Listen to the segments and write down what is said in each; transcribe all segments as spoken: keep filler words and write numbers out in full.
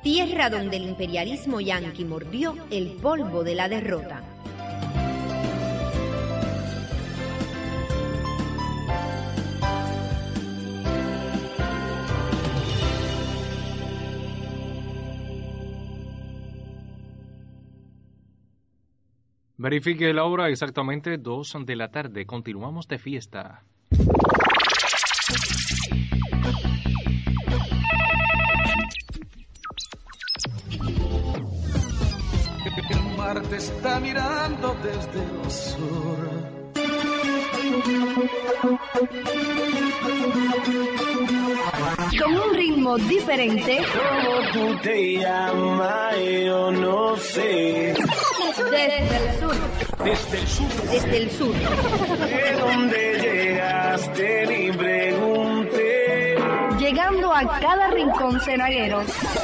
tierra donde el imperialismo yanqui mordió el polvo de la derrota. Verifique la hora, exactamente dos de la tarde. Continuamos de fiesta. El mar te está mirando desde el sur. Con un ritmo diferente. ¿Cómo tú te llamas? Yo no sé. Desde el sur. Desde el sur. Desde el sur. ¿De dónde llegaste? Ni pregunté. Llegando a cada rincón cenaguero.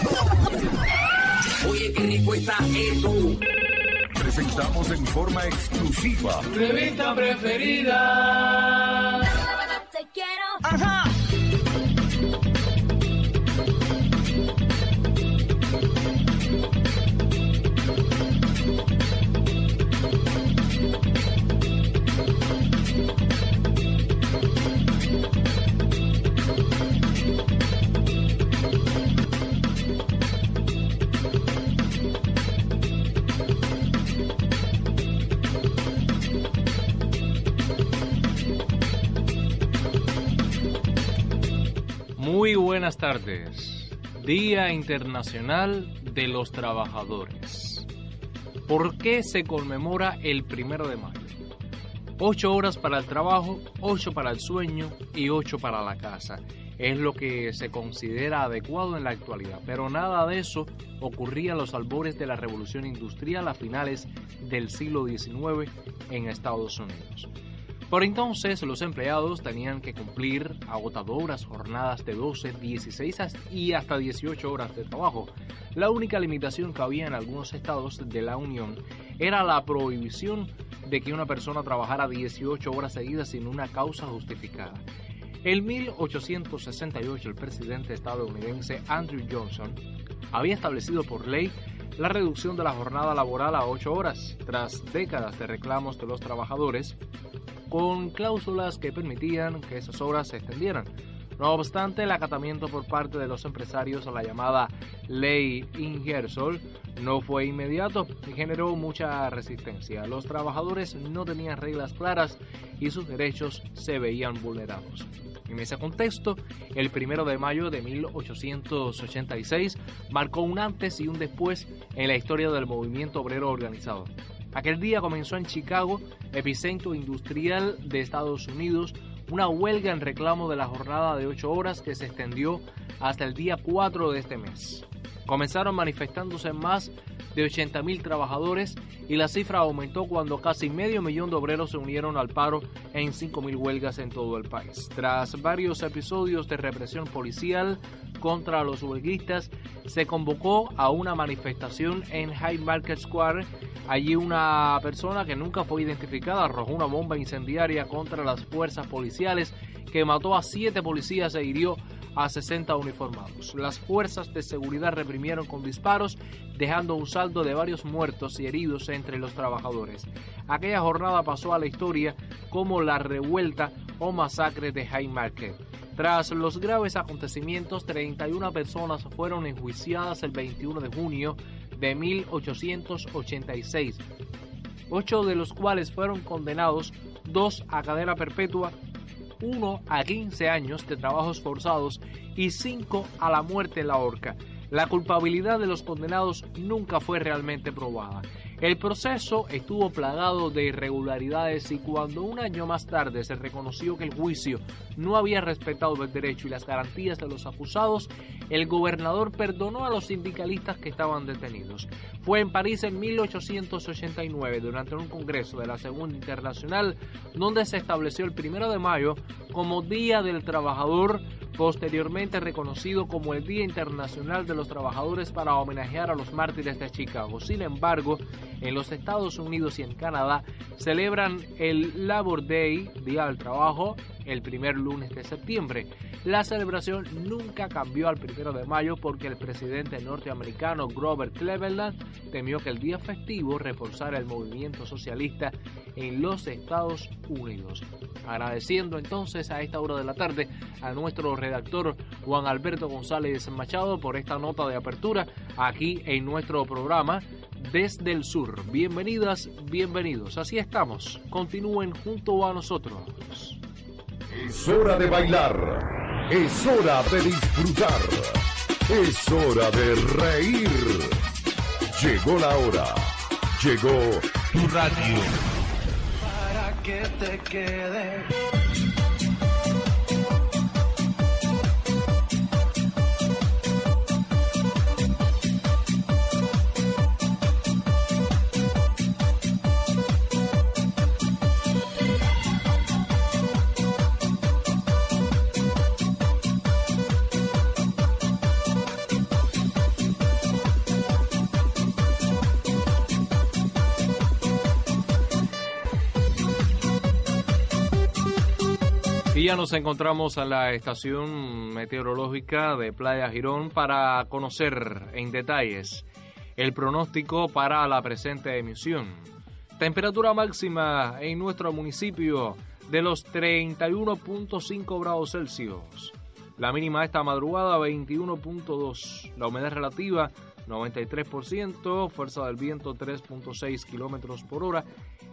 Oye, qué rico está esto. Presentamos en forma exclusiva Tu revista preferida. Te quiero. Ajá. Muy buenas tardes. Día Internacional de los Trabajadores. ¿Por qué se conmemora el primero de mayo? Ocho horas para el trabajo, ocho para el sueño y ocho para la casa. Es lo que se considera adecuado en la actualidad, pero nada de eso ocurría a los albores de la Revolución Industrial a finales del siglo diecinueve en Estados Unidos. Por entonces, los empleados tenían que cumplir agotadoras jornadas de doce, dieciséis y hasta dieciocho horas de trabajo. La única limitación que había en algunos estados de la Unión era la prohibición de que una persona trabajara dieciocho horas seguidas sin una causa justificada. En mil ochocientos sesenta y ocho, el presidente estadounidense Andrew Johnson había establecido por ley la reducción de la jornada laboral a ocho horas, tras décadas de reclamos de los trabajadores, con cláusulas que permitían que esas horas se extendieran. No obstante, el acatamiento por parte de los empresarios a la llamada Ley Ingersoll no fue inmediato y generó mucha resistencia. Los trabajadores no tenían reglas claras y sus derechos se veían vulnerados. En ese contexto, el primero de mayo de mil ochocientos ochenta y seis marcó un antes y un después en la historia del movimiento obrero organizado. Aquel día comenzó en Chicago, epicentro industrial de Estados Unidos, una huelga en reclamo de la jornada de ocho horas que se extendió hasta el día cuatro de este mes. Comenzaron manifestándose más de ochenta mil trabajadores y la cifra aumentó cuando casi medio millón de obreros se unieron al paro en cinco mil huelgas en todo el país. Tras varios episodios de represión policial contra los huelguistas, se convocó a una manifestación en Haymarket Square. Allí una persona que nunca fue identificada arrojó una bomba incendiaria contra las fuerzas policiales que mató a siete policías e hirió a sesenta uniformados. Las fuerzas de seguridad reprimieron con disparos, dejando un saldo de varios muertos y heridos entre los trabajadores. Aquella jornada pasó a la historia como la revuelta o masacre de Haymarket. Tras los graves acontecimientos, treinta y una personas fueron enjuiciadas el veintiuno de junio de mil ochocientos ochenta y seis, ocho de los cuales fueron condenados, dos a cadena perpetua, uno a quince años de trabajos forzados y cinco a la muerte en la horca. La culpabilidad de los condenados nunca fue realmente probada. El proceso estuvo plagado de irregularidades y cuando un año más tarde se reconoció que el juicio no había respetado el derecho y las garantías de los acusados, el gobernador perdonó a los sindicalistas que estaban detenidos. Fue en París en mil ochocientos ochenta y nueve, durante un congreso de la Segunda Internacional, donde se estableció el primero de mayo como Día del Trabajador, posteriormente reconocido como el Día Internacional de los Trabajadores para homenajear a los mártires de Chicago. Sin embargo, en los Estados Unidos y en Canadá celebran el Labor Day, Día del Trabajo, el primer lunes de septiembre. La celebración nunca cambió al primero de mayo porque el presidente norteamericano Grover Cleveland temió que el día festivo reforzara el movimiento socialista en los Estados Unidos. Agradeciendo entonces a esta hora de la tarde a nuestro redactor Juan Alberto González Machado por esta nota de apertura aquí en nuestro programa Desde el Sur. Bienvenidas, bienvenidos. Así estamos. Continúen junto a nosotros. Es hora de bailar. Es hora de disfrutar. Es hora de reír. Llegó la hora. Llegó tu radio. Para que te quede. Y ya nos encontramos en la estación meteorológica de Playa Girón para conocer en detalles el pronóstico para la presente emisión. Temperatura máxima en nuestro municipio de los treinta y uno punto cinco grados Celsius. La mínima esta madrugada veintiuno punto dos. La humedad relativa noventa y tres por ciento. Fuerza del viento tres punto seis kilómetros por hora.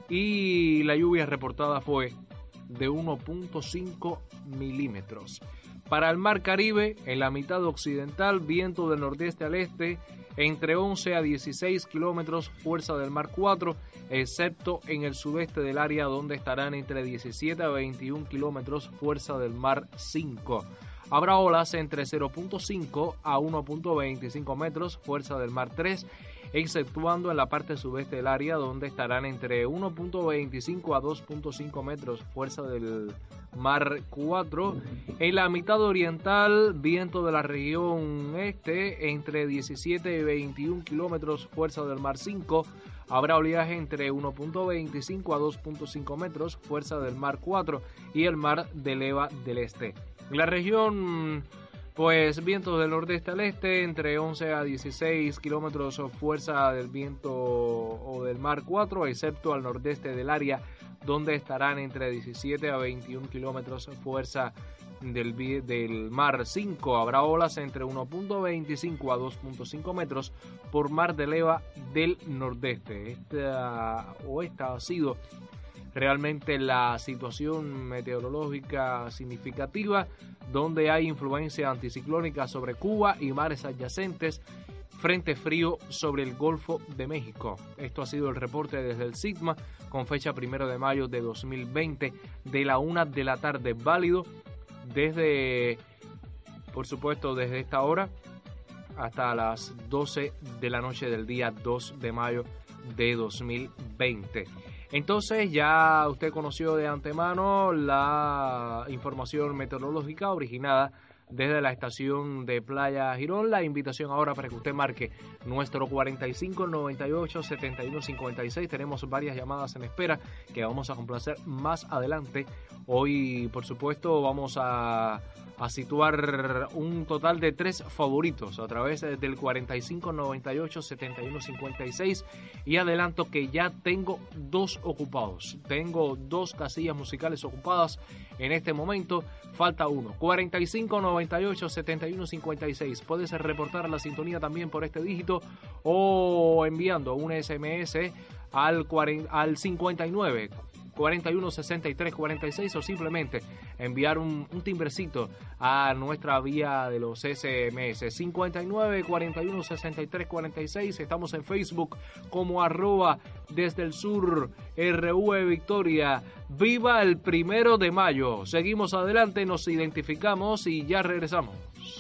Y la lluvia reportada fue de uno punto cinco milímetros. Para el Mar Caribe, en la mitad occidental, viento del nordeste al este, entre once a dieciséis kilómetros, fuerza del Mar cuatro, excepto en el sudeste del área donde estarán entre diecisiete a veintiún kilómetros, fuerza del Mar cinco. Habrá olas entre cero punto cinco a uno punto veinticinco metros, fuerza del Mar tres, exceptuando en la parte sudeste del área donde estarán entre uno punto veinticinco a dos punto cinco metros, fuerza del Mar cuatro. En la mitad oriental, viento de la región este entre diecisiete y veintiún kilómetros, fuerza del Mar cinco. Habrá oleaje entre uno punto veinticinco a dos punto cinco metros, fuerza del Mar cuatro y el mar de leva del este. La región, pues vientos del nordeste al este entre once a dieciséis kilómetros, fuerza del viento o del Mar cuatro, excepto al nordeste del área donde estarán entre diecisiete a veintiún kilómetros, fuerza del, del Mar cinco. Habrá olas entre uno punto veinticinco a dos punto cinco metros por mar de leva del nordeste. Esta o esta ha sido realmente la situación meteorológica significativa donde hay influencia anticiclónica sobre Cuba y mares adyacentes, frente frío sobre el Golfo de México. Esto ha sido el reporte desde el SIGMA con fecha primero de mayo de dos mil veinte de la una de la tarde, válido desde, por supuesto, desde esta hora hasta las doce de la noche del día dos de mayo de dos mil veinte. Entonces ya usted conoció de antemano la información meteorológica originada desde la estación de Playa Girón. La invitación ahora para que usted marque nuestro cuarenta y cinco noventa y ocho setenta y uno cincuenta y seis. Tenemos varias llamadas en espera que vamos a complacer más adelante. Hoy, por supuesto, vamos a, a situar un total de tres favoritos a través del cuarenta y cinco noventa y ocho setenta y uno cincuenta y seis. Y adelanto que ya tengo dos ocupados. Tengo dos casillas musicales ocupadas en este momento. Falta uno. cuarenta y cinco noventa y ocho setenta y uno cincuenta y seis. Puedes reportar la sintonía también por este dígito o enviando un S M S al, cuarenta, al cincuenta y nueve cuarenta y uno sesenta y tres cuarenta y seis o simplemente enviar un, un timbrecito a nuestra vía de los S M S cincuenta y nueve cuarenta y uno sesenta y tres cuarenta y seis. Estamos en Facebook como arroba desde el sur R V Victoria. Viva el primero de mayo. Seguimos adelante, nos identificamos y ya regresamos.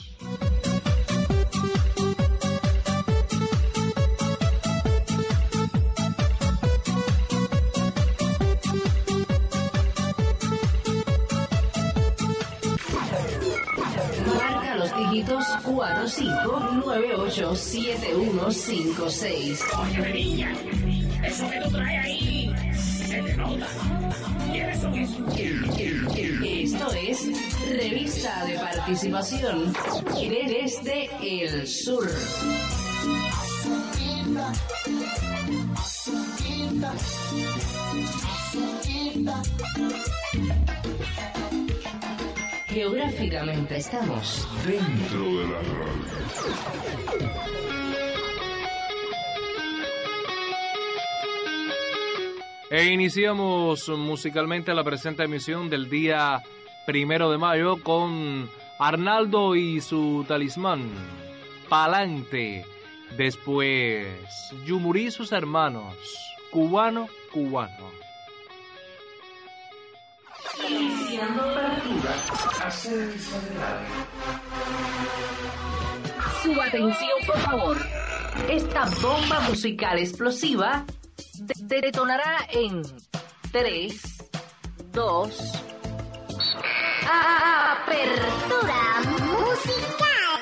Dígitos cuatro cinco nueve ocho siete uno cinco seis. Oye, niña, eso que tú traes ahí se te nota. Esto es Revista de Participación desde el Sur. Geográficamente estamos dentro de la radio. E iniciamos musicalmente la presente emisión del día primero de mayo con Arnaldo y su talismán, Pa'lante. Después, Yumurí y sus hermanos, Cubano, Cubano. Iniciando apertura. Su atención, por favor. Esta bomba musical explosiva de- detonará en tres, dos, Apertura musical.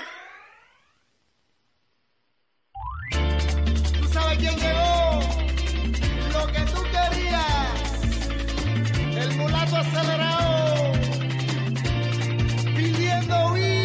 ¿Tú sabes quién llegó? Lo que tú querías. El mulato acelerado. Pidiendo vía.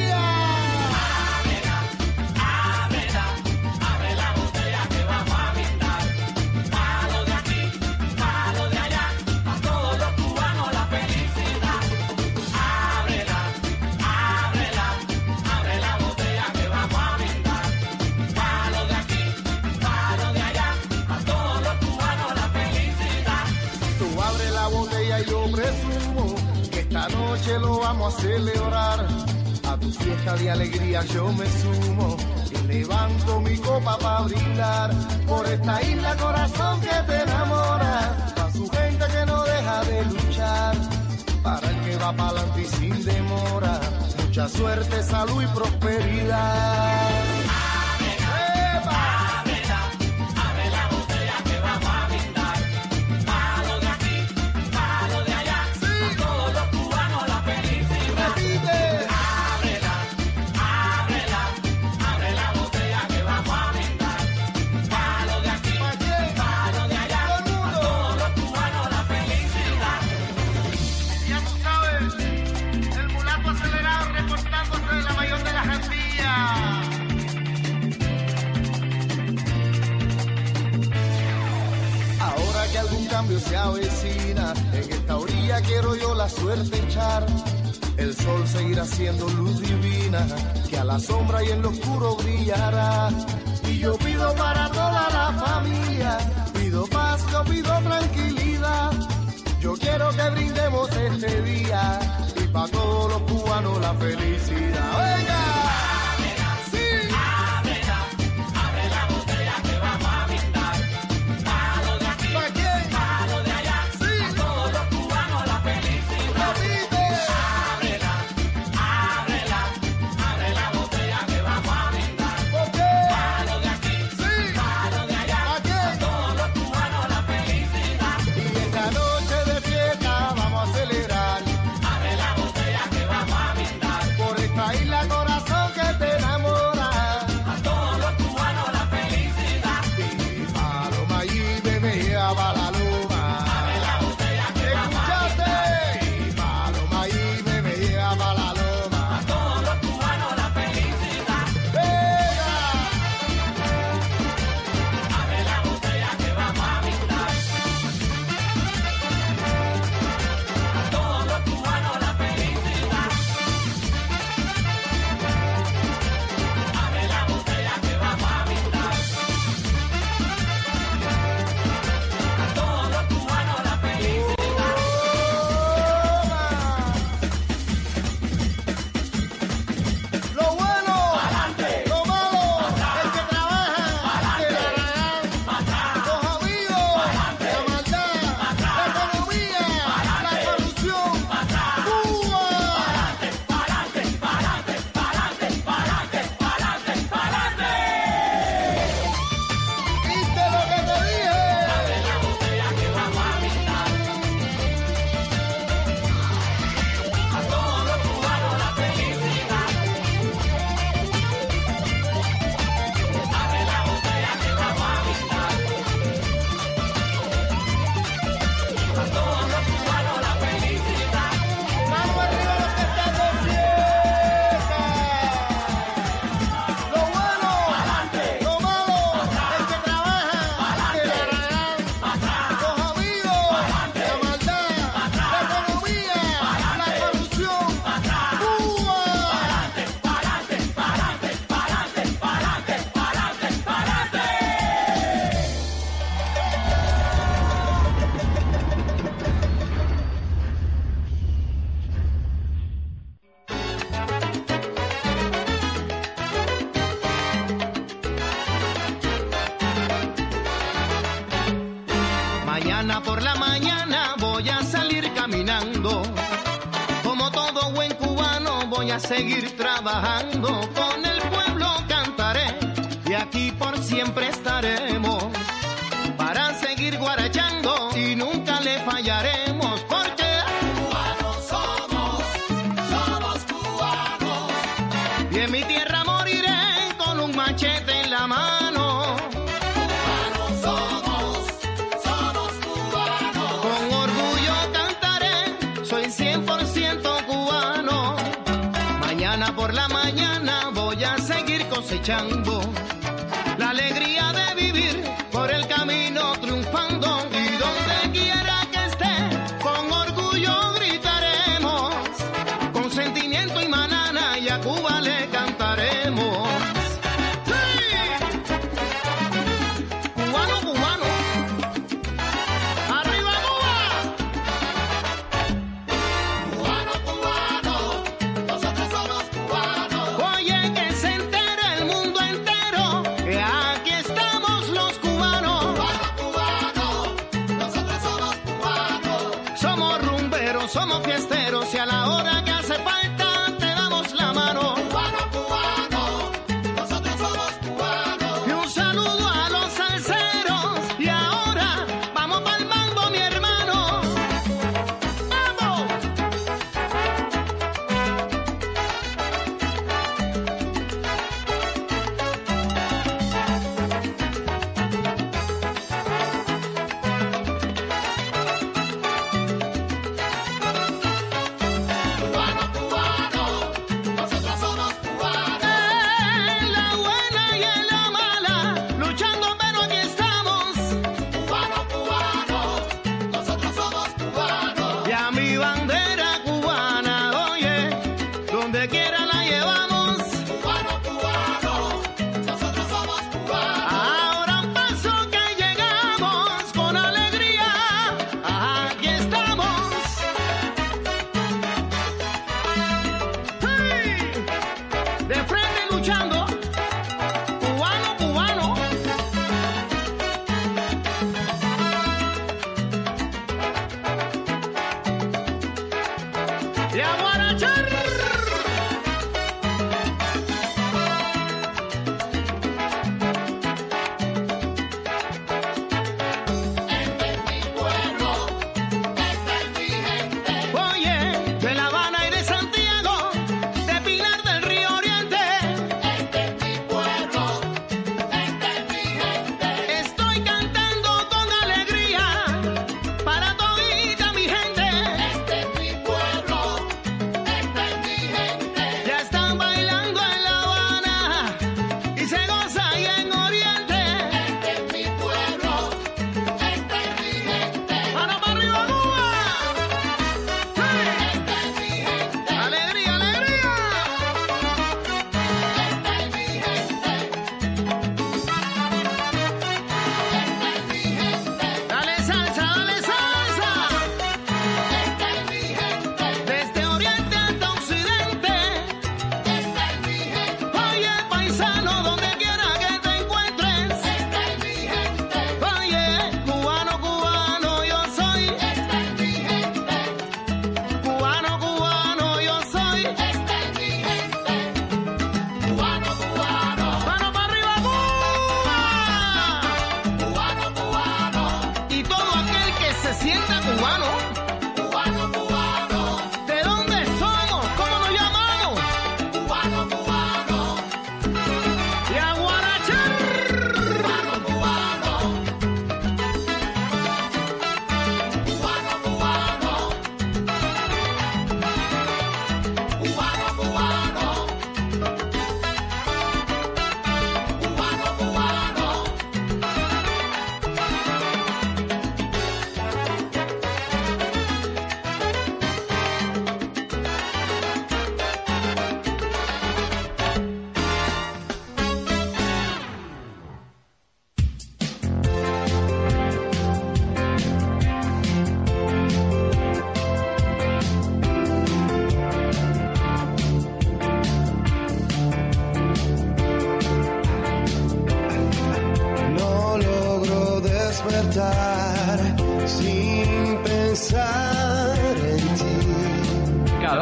Yo presumo que esta noche lo vamos a celebrar. A tu fiesta de alegría yo me sumo y levanto mi copa para brindar por esta isla, corazón que te enamora, para su gente que no deja de luchar, para el que va para adelante y sin demora. Mucha suerte, salud y prosperidad. Se avecina, en esta orilla quiero yo la suerte echar. El sol seguirá siendo luz divina, que a la sombra y en lo oscuro brillará. Y yo pido para toda la familia, pido paz, yo pido tranquilidad. Yo quiero que brindemos este día y para todos los cubanos la felicidad. ¡Venga! Por esta isla, corazón que Mañana por la mañana voy a salir caminando. Como todo buen cubano voy a seguir trabajando. Con el pueblo cantaré y aquí por siempre estaremos. Para seguir guarachando y nunca le fallaremos. Porque cubanos somos, somos cubanos. Y en mi tierra moriré con un machete en la mano. Cubanos somos, somos cubanos. Con orgullo cantaré, soy cien por ciento cubano. Mañana por la mañana voy a seguir cosechando la alegría de vivir por el camino triunfando. Y donde quiera que esté, con orgullo gritaremos, con sentimiento y manana, y a Cuba le cantaremos. ¡Sí! Cubano, cubano, ¡arriba Cuba! Cubano, cubano, nosotros somos cubanos. Oye, que se entere el mundo entero que aquí estamos los cubanos. Cubano, cubano, nosotros somos cubanos. Somos rumberos, somos fiesteros y a la hora que hace falta te damos la mano. Cubano, cubano, nosotros somos cubanos. Y un saludo a los salseros y ahora vamos pa'l mambo, mi hermano. ¡Vamos!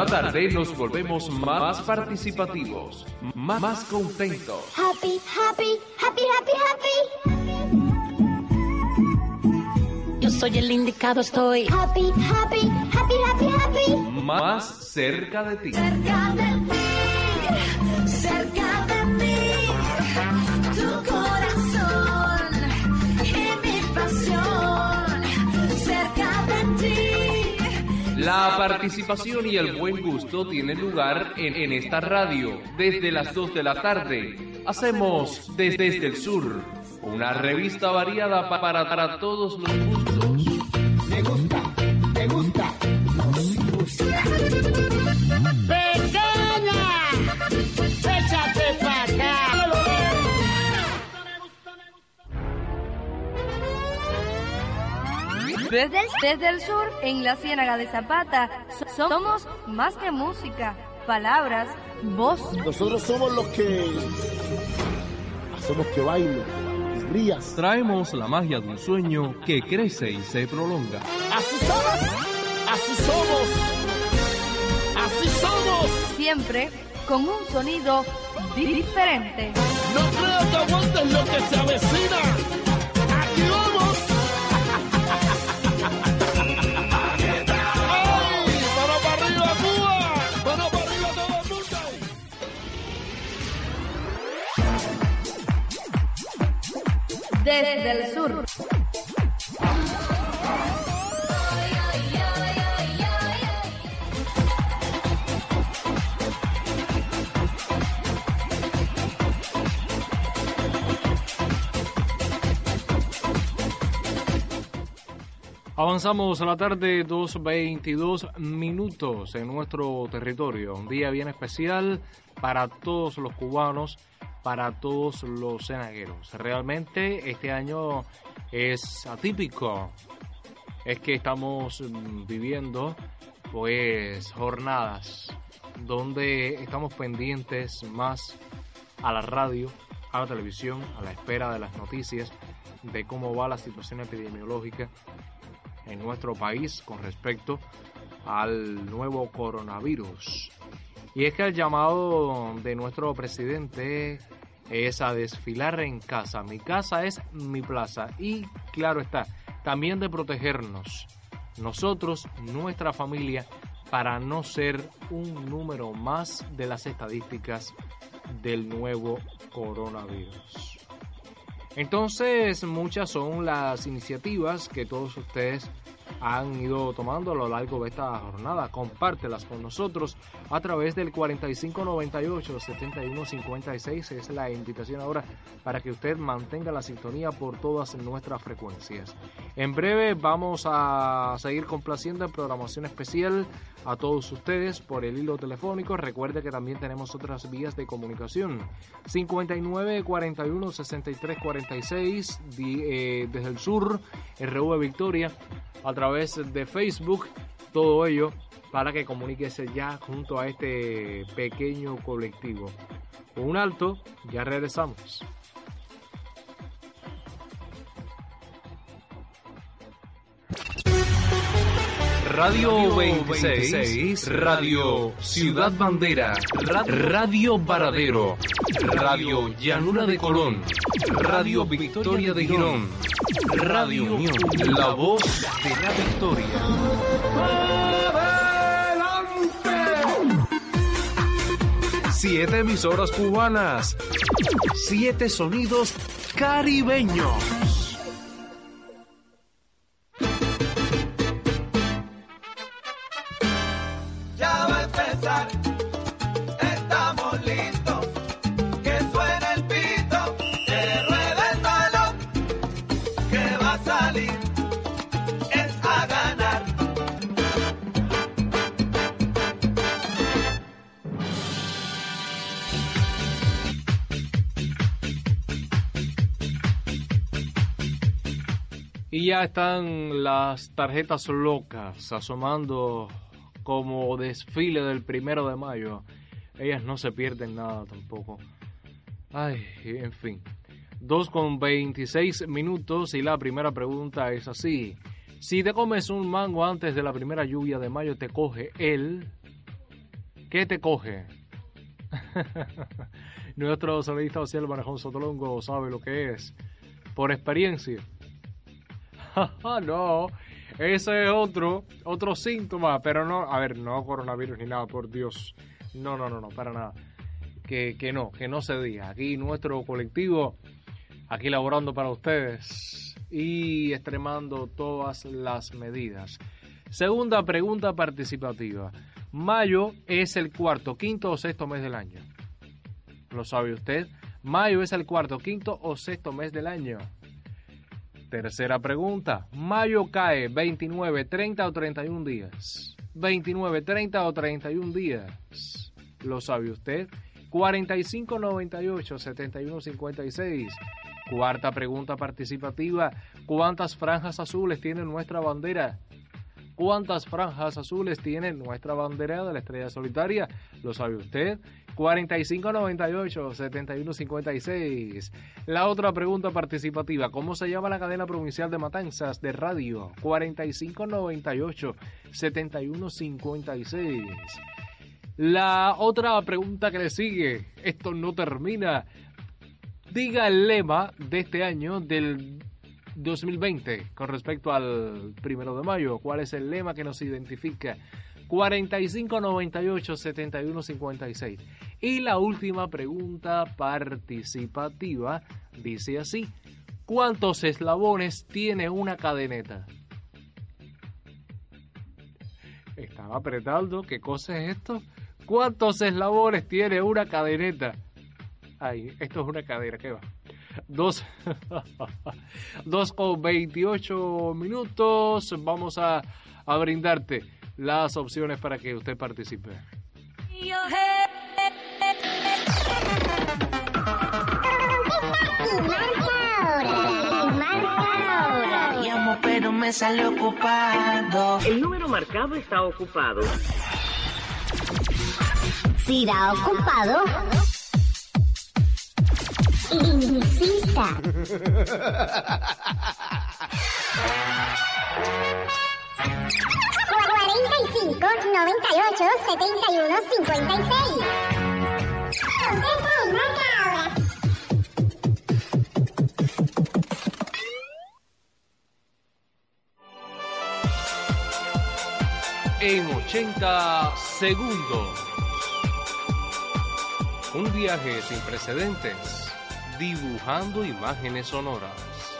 tarde nos volvemos más participativos, más, más contentos. Happy, happy, happy, happy, happy. Yo soy el indicado, estoy happy, happy, happy, happy, happy. Más cerca de ti. Cerca de ti, cerca de mí. Tu corazón y mi pasión. Cerca de ti. La participación y el buen gusto tienen lugar en, en esta radio desde las dos de la tarde. Hacemos Desde, desde el Sur, una revista variada pa para, para todos los gustos. Me gusta, me gusta. ¡Pequeña! ¡Échate pa' acá! Desde el, desde el sur, en la Ciénaga de Zapata, so- somos más que música, palabras, voz. Nosotros somos los que hacemos que baile y rías. Traemos la magia de un sueño que crece y se prolonga. Así somos, así somos, así somos. Siempre con un sonido di- diferente. No creo que aguanten lo que se avecina. Aquí vamos. Desde el sur. Avanzamos a la tarde, dos veintidós minutos en nuestro territorio. Un día bien especial para todos los cubanos, para todos los cenagueros. Realmente este año es atípico. Es que estamos viviendo pues jornadas donde estamos pendientes más a la radio, a la televisión, a la espera de las noticias, de cómo va la situación epidemiológica en nuestro país con respecto al nuevo coronavirus. Y es que el llamado de nuestro presidente es a desfilar en casa. Mi casa es mi plaza. Y claro está, también de protegernos, nosotros, nuestra familia, para no ser un número más de las estadísticas del nuevo coronavirus. Entonces, muchas son las iniciativas que todos ustedes han ido tomando a lo largo de esta jornada. Compártelas con nosotros a través del cuarenta y cinco noventa y ocho setenta y uno cincuenta y seis. Es la invitación ahora para que usted mantenga la sintonía por todas nuestras frecuencias. En breve vamos a seguir complaciendo en programación especial a todos ustedes por el hilo telefónico. Recuerde que también tenemos otras vías de comunicación. cincuenta y nueve cuarenta y uno sesenta y tres cuarenta y seis di, eh, desde el sur, R V Victoria, a través de Facebook, todo ello para que comuníquese ya junto a este pequeño colectivo. Un alto, ya regresamos. Radio veintiséis, Radio Ciudad Bandera, Radio Varadero, Radio Llanura de Colón, Radio Victoria de Girón, Radio Unión, la voz de la Victoria. Siete emisoras cubanas, siete sonidos caribeños. Y ya están las tarjetas locas asomando como desfile del primero de mayo. Ellas no se pierden nada tampoco. Ay, en fin. dos con veintiséis minutos y la primera pregunta es así. Si te comes un mango antes de la primera lluvia de mayo, ¿te coge el ¿Qué te coge? Nuestro solista Ociel Barajón Sotolongo sabe lo que es, por experiencia. No, ese es otro, otro síntoma, pero no, a ver, no coronavirus ni nada, por Dios. No, no, no, no, para nada. Que, que no, que no se diga. Aquí nuestro colectivo, aquí laborando para ustedes y extremando todas las medidas. Segunda pregunta participativa. Mayo es el cuarto, quinto o sexto mes del año. ¿Lo sabe usted? Mayo es el cuarto, quinto o sexto mes del año. Tercera pregunta. Mayo cae veintinueve, treinta o treinta y un días. veintinueve, treinta o treinta y un días. ¿Lo sabe usted? cuarenta y cinco, noventa y ocho, setenta y uno, cincuenta y seis. Cuarta pregunta participativa. ¿Cuántas franjas azules tiene nuestra bandera? ¿Cuántas franjas azules tiene nuestra bandera de la estrella solitaria? ¿Lo sabe usted? cuarenta y cinco, noventa y ocho, setenta y uno, cincuenta y seis. La otra pregunta participativa. ¿Cómo se llama la cadena provincial de Matanzas de radio? cuarenta y cinco, noventa y ocho, setenta y uno, cincuenta y seis. La otra pregunta que le sigue. Esto no termina. Diga el lema de este año del dos mil veinte con respecto al primero de mayo. ¿Cuál es el lema que nos identifica? cuarenta y cinco, noventa y ocho, setenta y uno, cincuenta y seis. Y la última pregunta participativa dice así: ¿cuántos eslabones tiene una cadeneta? Estaba apretando. ¿Qué cosa es esto? ¿Cuántos eslabones tiene una cadeneta? Ay, esto es una cadera, ¿qué va? Dos, dos con veintiocho minutos. Vamos a, a brindarte las opciones para que usted participe. Llamo pero me sale ocupado. El número marcado está ocupado. Si da ocupado, insista. cuarenta y cinco, noventa y ocho, setenta y uno, cincuenta y seis. Contesta y marca ahora. En ochenta segundos. Un viaje sin precedentes, dibujando imágenes sonoras.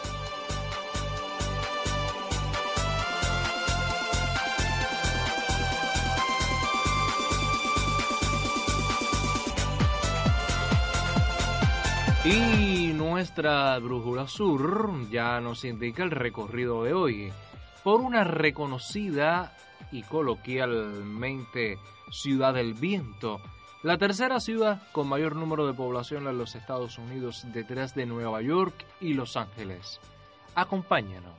Y nuestra brújula sur ya nos indica el recorrido de hoy por una reconocida y coloquialmente Ciudad del Viento, la tercera ciudad con mayor número de población en los Estados Unidos detrás de Nueva York y Los Ángeles. Acompáñanos.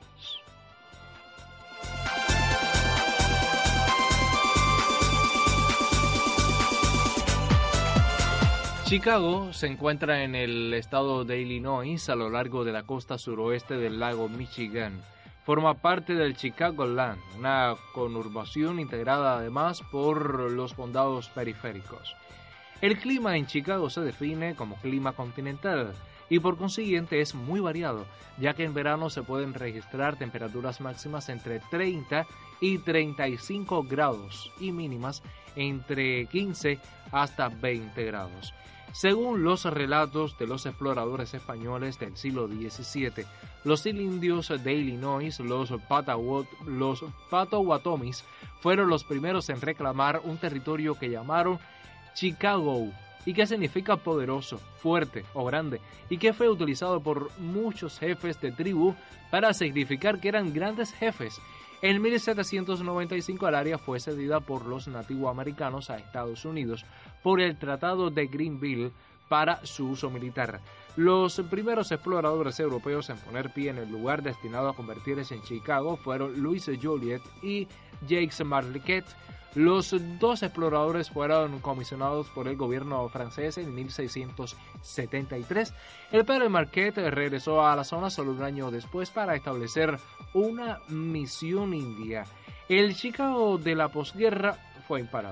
Chicago se encuentra en el estado de Illinois, a lo largo de la costa suroeste del lago Michigan. Forma parte del Chicagoland, una conurbación integrada además por los condados periféricos. El clima en Chicago se define como clima continental y por consiguiente es muy variado, ya que en verano se pueden registrar temperaturas máximas entre treinta y treinta y cinco grados y mínimas entre quince hasta veinte grados. Según los relatos de los exploradores españoles del siglo diecisiete, los indios de Illinois, los, Patawat, los Potawatomis, fueron los primeros en reclamar un territorio que llamaron Chicago, y que significa poderoso, fuerte o grande, y que fue utilizado por muchos jefes de tribu para significar que eran grandes jefes. En mil setecientos noventa y cinco el área fue cedida por los nativoamericanos a Estados Unidos por el Tratado de Greenville para su uso militar. Los primeros exploradores europeos en poner pie en el lugar destinado a convertirse en Chicago fueron Louis Joliet y Jacques Marquette. Los dos exploradores fueron comisionados por el gobierno francés en mil seiscientos setenta y tres. El padre Marquette regresó a la zona solo un año después para establecer una misión india. El Chicago de la posguerra fue imparable.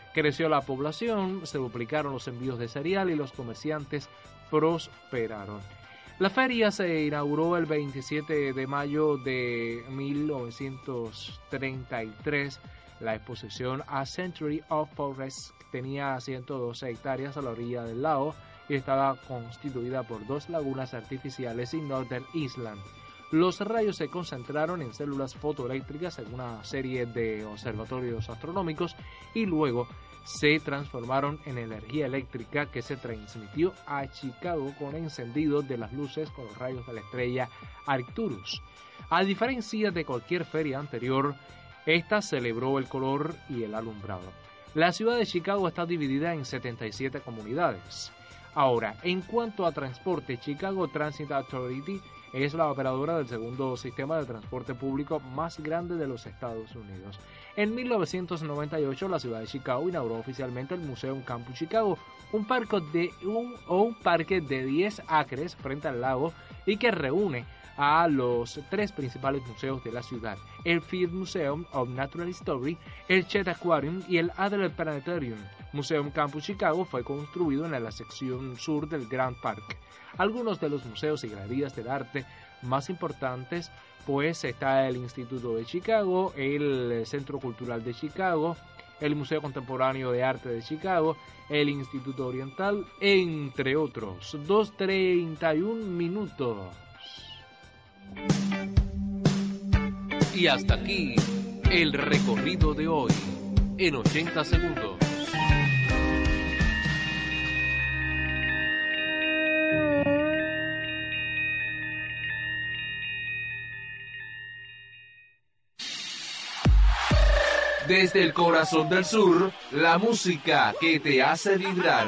Creció la población, se duplicaron los envíos de cereal y los comerciantes prosperaron. La feria se inauguró el veintisiete de mayo de mil novecientos treinta y tres. La exposición A Century of Forest tenía ciento doce hectáreas a la orilla del lago y estaba constituida por dos lagunas artificiales y Northern Island. Los rayos se concentraron en células fotoeléctricas en una serie de observatorios astronómicos y luego se transformaron en energía eléctrica que se transmitió a Chicago con encendido de las luces con los rayos de la estrella Arcturus. A diferencia de cualquier feria anterior, esta celebró el color y el alumbrado. La ciudad de Chicago está dividida en setenta y siete comunidades. Ahora, en cuanto a transporte, Chicago Transit Authority es la operadora del segundo sistema de transporte público más grande de los Estados Unidos. En mil novecientos noventa y ocho, la ciudad de Chicago inauguró oficialmente el Museum Campus Chicago, un parque de, un, un parque de diez acres frente al lago y que reúne a los tres principales museos de la ciudad, el Field Museum of Natural History, el Chet Aquarium y el Adler Planetarium. Museum Campus Chicago fue construido en la sección sur del Grand Park. Algunos de los museos y galerías del arte más importantes, pues está el Instituto de Chicago, el Centro Cultural de Chicago, el Museo Contemporáneo de Arte de Chicago, el Instituto Oriental, entre otros. dos treinta y un minutos. Y hasta aquí el recorrido de hoy en ochenta segundos. Desde el corazón del sur, la música que te hace vibrar.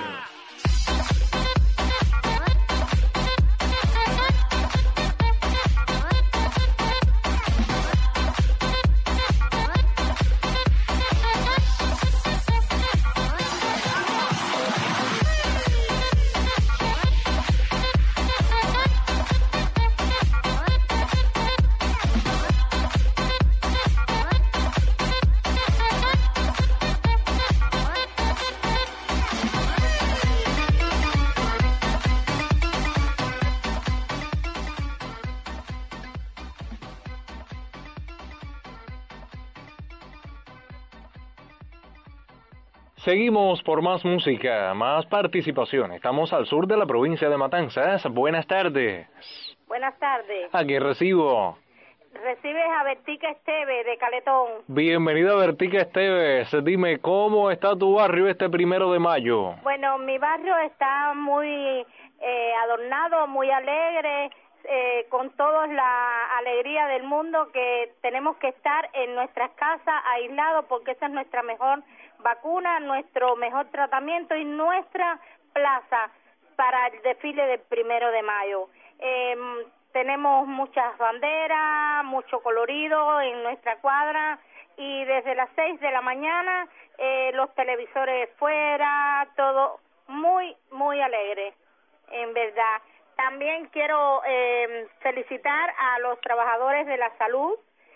Seguimos por más música, más participación. Estamos al sur de la provincia de Matanzas. Buenas tardes. Buenas tardes. ¿A quién recibo? Recibes a Bertica Esteves de Caletón. Bienvenida, Bertica Esteves. Dime, ¿cómo está tu barrio este primero de mayo? Bueno, mi barrio está muy eh, adornado, muy alegre, eh, con toda la alegría del mundo, que tenemos que estar en nuestras casas aislados porque esa es nuestra mejor vacuna, nuestro mejor tratamiento y nuestra plaza para el desfile del primero de mayo. Eh, tenemos muchas banderas, mucho colorido en nuestra cuadra y desde las seis de la mañana eh, los televisores fuera, todo muy, muy alegre, en verdad. También quiero eh, felicitar a los trabajadores de la salud,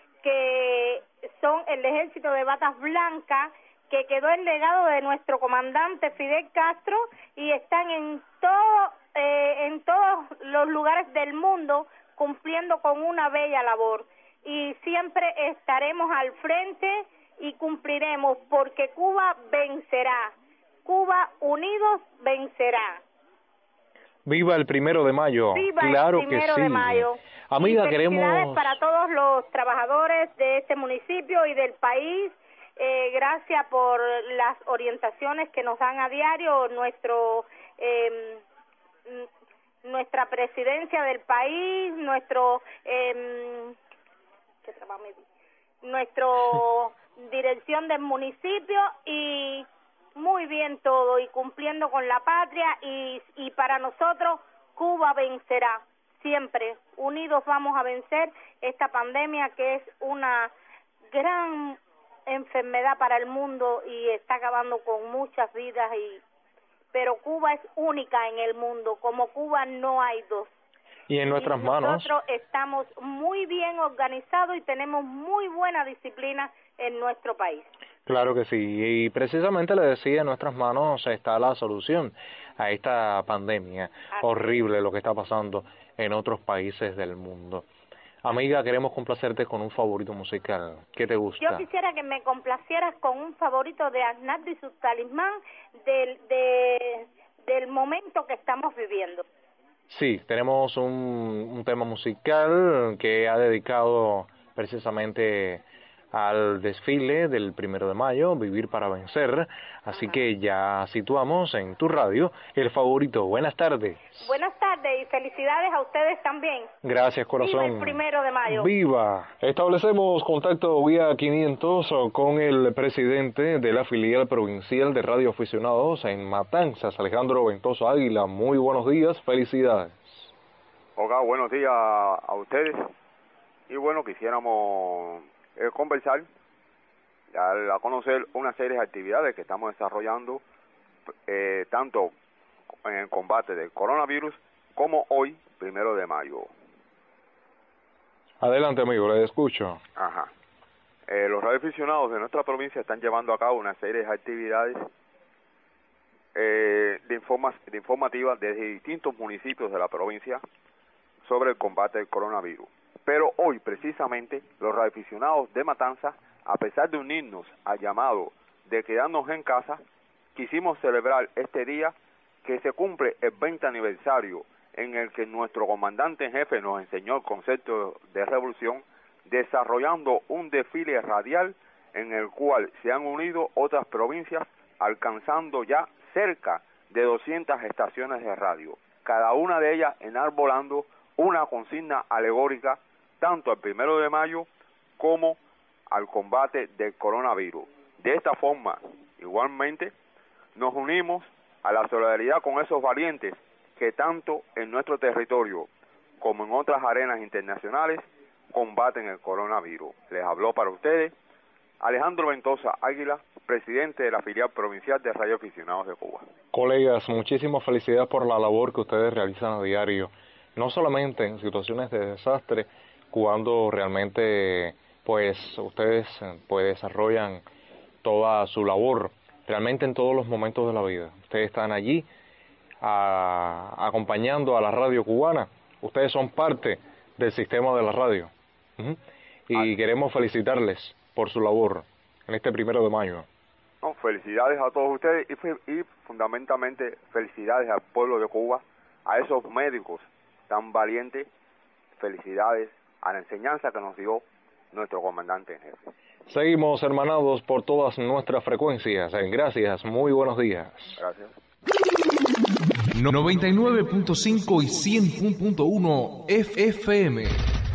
que son el ejército de batas blancas, que quedó el legado de nuestro comandante Fidel Castro y están en todo, eh, en todos los lugares del mundo cumpliendo con una bella labor. Y siempre estaremos al frente y cumpliremos, porque Cuba vencerá. Cuba unidos vencerá. Viva el primero de mayo. Viva claro el primero que sí. de mayo. Amiga, y felicidades queremos para todos los trabajadores de este municipio y del país. Eh, gracias por las orientaciones que nos dan a diario nuestro eh, nuestra presidencia del país, nuestro eh, ¿qué trabajo me di? nuestro dirección del municipio, y muy bien todo, y cumpliendo con la patria, y, y para nosotros Cuba vencerá, siempre unidos vamos a vencer esta pandemia, que es una gran enfermedad para el mundo y está acabando con muchas vidas, y pero Cuba es única en el mundo, como Cuba no hay dos. Y en nuestras y manos. Nosotros estamos muy bien organizados y tenemos muy buena disciplina en nuestro país. Claro que sí, y precisamente le decía, en nuestras manos está la solución a esta pandemia horrible, lo que está pasando en otros países del mundo. Amiga, queremos complacerte con un favorito musical. ¿Qué te gusta? Yo quisiera que me complacieras con un favorito de Arnaldo y su talismán del, de, del momento que estamos viviendo. Sí, tenemos un, un tema musical que ha dedicado precisamente al desfile del primero de mayo, Vivir para Vencer, así que ya situamos en tu radio el favorito. Buenas tardes. Buenas tardes y felicidades a ustedes también. Gracias, corazón. Viva el primero de mayo. ¡Viva! Establecemos contacto vía quinientos con el presidente de la filial provincial de Radio Aficionados en Matanzas, Alejandro Ventoso Águila. Muy buenos días, felicidades. Hola, buenos días a ustedes. Y bueno, quisiéramos eh, conversar, dar a conocer una serie de actividades que estamos desarrollando, eh, tanto en el combate del coronavirus como hoy, primero de mayo. Adelante, amigo, le escucho. Ajá. Eh, los radioaficionados de nuestra provincia están llevando a cabo una serie de actividades eh, de, informa de informativas desde distintos municipios de la provincia sobre el combate del coronavirus. Pero hoy, precisamente, los radioaficionados de Matanzas, a pesar de unirnos al llamado de quedarnos en casa, quisimos celebrar este día que se cumple el veinte aniversario en el que nuestro comandante en jefe nos enseñó el concepto de revolución, desarrollando un desfile radial en el cual se han unido otras provincias, alcanzando ya cerca de doscientas estaciones de radio, cada una de ellas enarbolando una consigna alegórica tanto al primero de mayo como al combate del coronavirus. De esta forma, igualmente, nos unimos a la solidaridad con esos valientes que tanto en nuestro territorio como en otras arenas internacionales combaten el coronavirus. Les habló para ustedes Alejandro Ventosa Águila, presidente de la filial provincial de Radio Aficionados de Cuba. Colegas, muchísimas felicidades por la labor que ustedes realizan a diario, no solamente en situaciones de desastre, cuando realmente pues ustedes pues desarrollan toda su labor, realmente en todos los momentos de la vida. Ustedes están allí a, acompañando a la radio cubana, ustedes son parte del sistema de la radio. Uh-huh. Y Ay. queremos felicitarles por su labor en este primero de mayo. No, felicidades a todos ustedes y, y fundamentalmente felicidades al pueblo de Cuba, a esos médicos tan valientes, felicidades a la enseñanza que nos dio nuestro comandante en jefe. Seguimos hermanados por todas nuestras frecuencias. Gracias, muy buenos días. Gracias. noventa y nueve punto cinco y cien punto uno F M.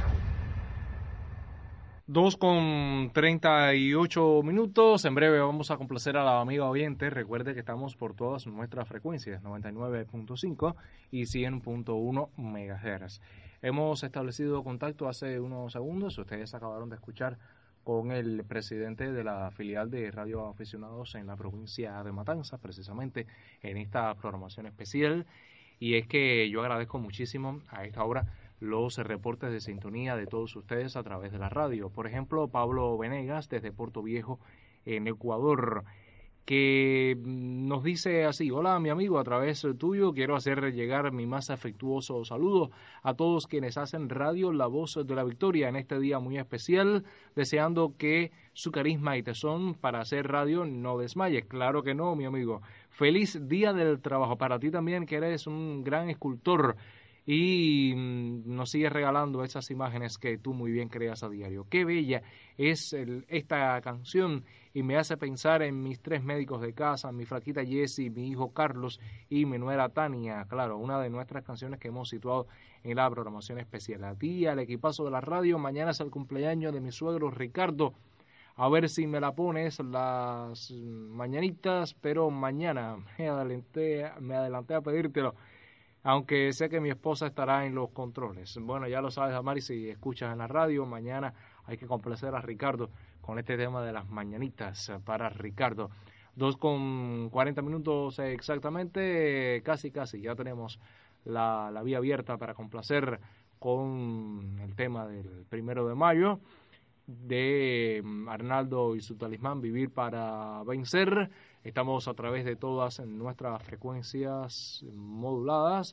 Dos con treinta y ocho minutos. En breve vamos a complacer a la amiga oyente. Recuerde que estamos por todas nuestras frecuencias, noventa y nueve punto cinco y cien punto uno megahertz. Hemos establecido contacto hace unos segundos. Ustedes acabaron de escuchar con el presidente de la filial de Radio Aficionados en la provincia de Matanzas, precisamente en esta programación especial. Y es que yo agradezco muchísimo a esta hora los reportes de sintonía de todos ustedes a través de la radio. Por ejemplo, Pablo Venegas, desde Puerto Viejo, en Ecuador, que nos dice así: hola mi amigo, a través tuyo quiero hacer llegar mi más afectuoso saludo a todos quienes hacen radio La Voz de la Victoria en este día muy especial, deseando que su carisma y tesón para hacer radio no desmaye. Claro que no, mi amigo. Feliz Día del Trabajo para ti también, que eres un gran escultor y nos sigues regalando esas imágenes que tú muy bien creas a diario. Qué bella es el, esta canción, y me hace pensar en mis tres médicos de casa, mi flaquita Jessie, mi hijo Carlos y mi nuera Tania. Claro, una de nuestras canciones que hemos situado en la programación especial. A ti, al equipazo de la radio, mañana es el cumpleaños de mi suegro Ricardo. A ver si me la pones las mañanitas, pero mañana me adelanté, me adelanté a pedírtelo, aunque sé que mi esposa estará en los controles. Bueno, ya lo sabes, Amari, si escuchas en la radio, mañana hay que complacer a Ricardo con este tema de las mañanitas para Ricardo. Dos con cuarenta minutos exactamente, casi casi, ya tenemos la, la vía abierta para complacer con el tema del primero de mayo. de Arnaldo y su talismán, Vivir para Vencer. Estamos a través de todas nuestras frecuencias moduladas.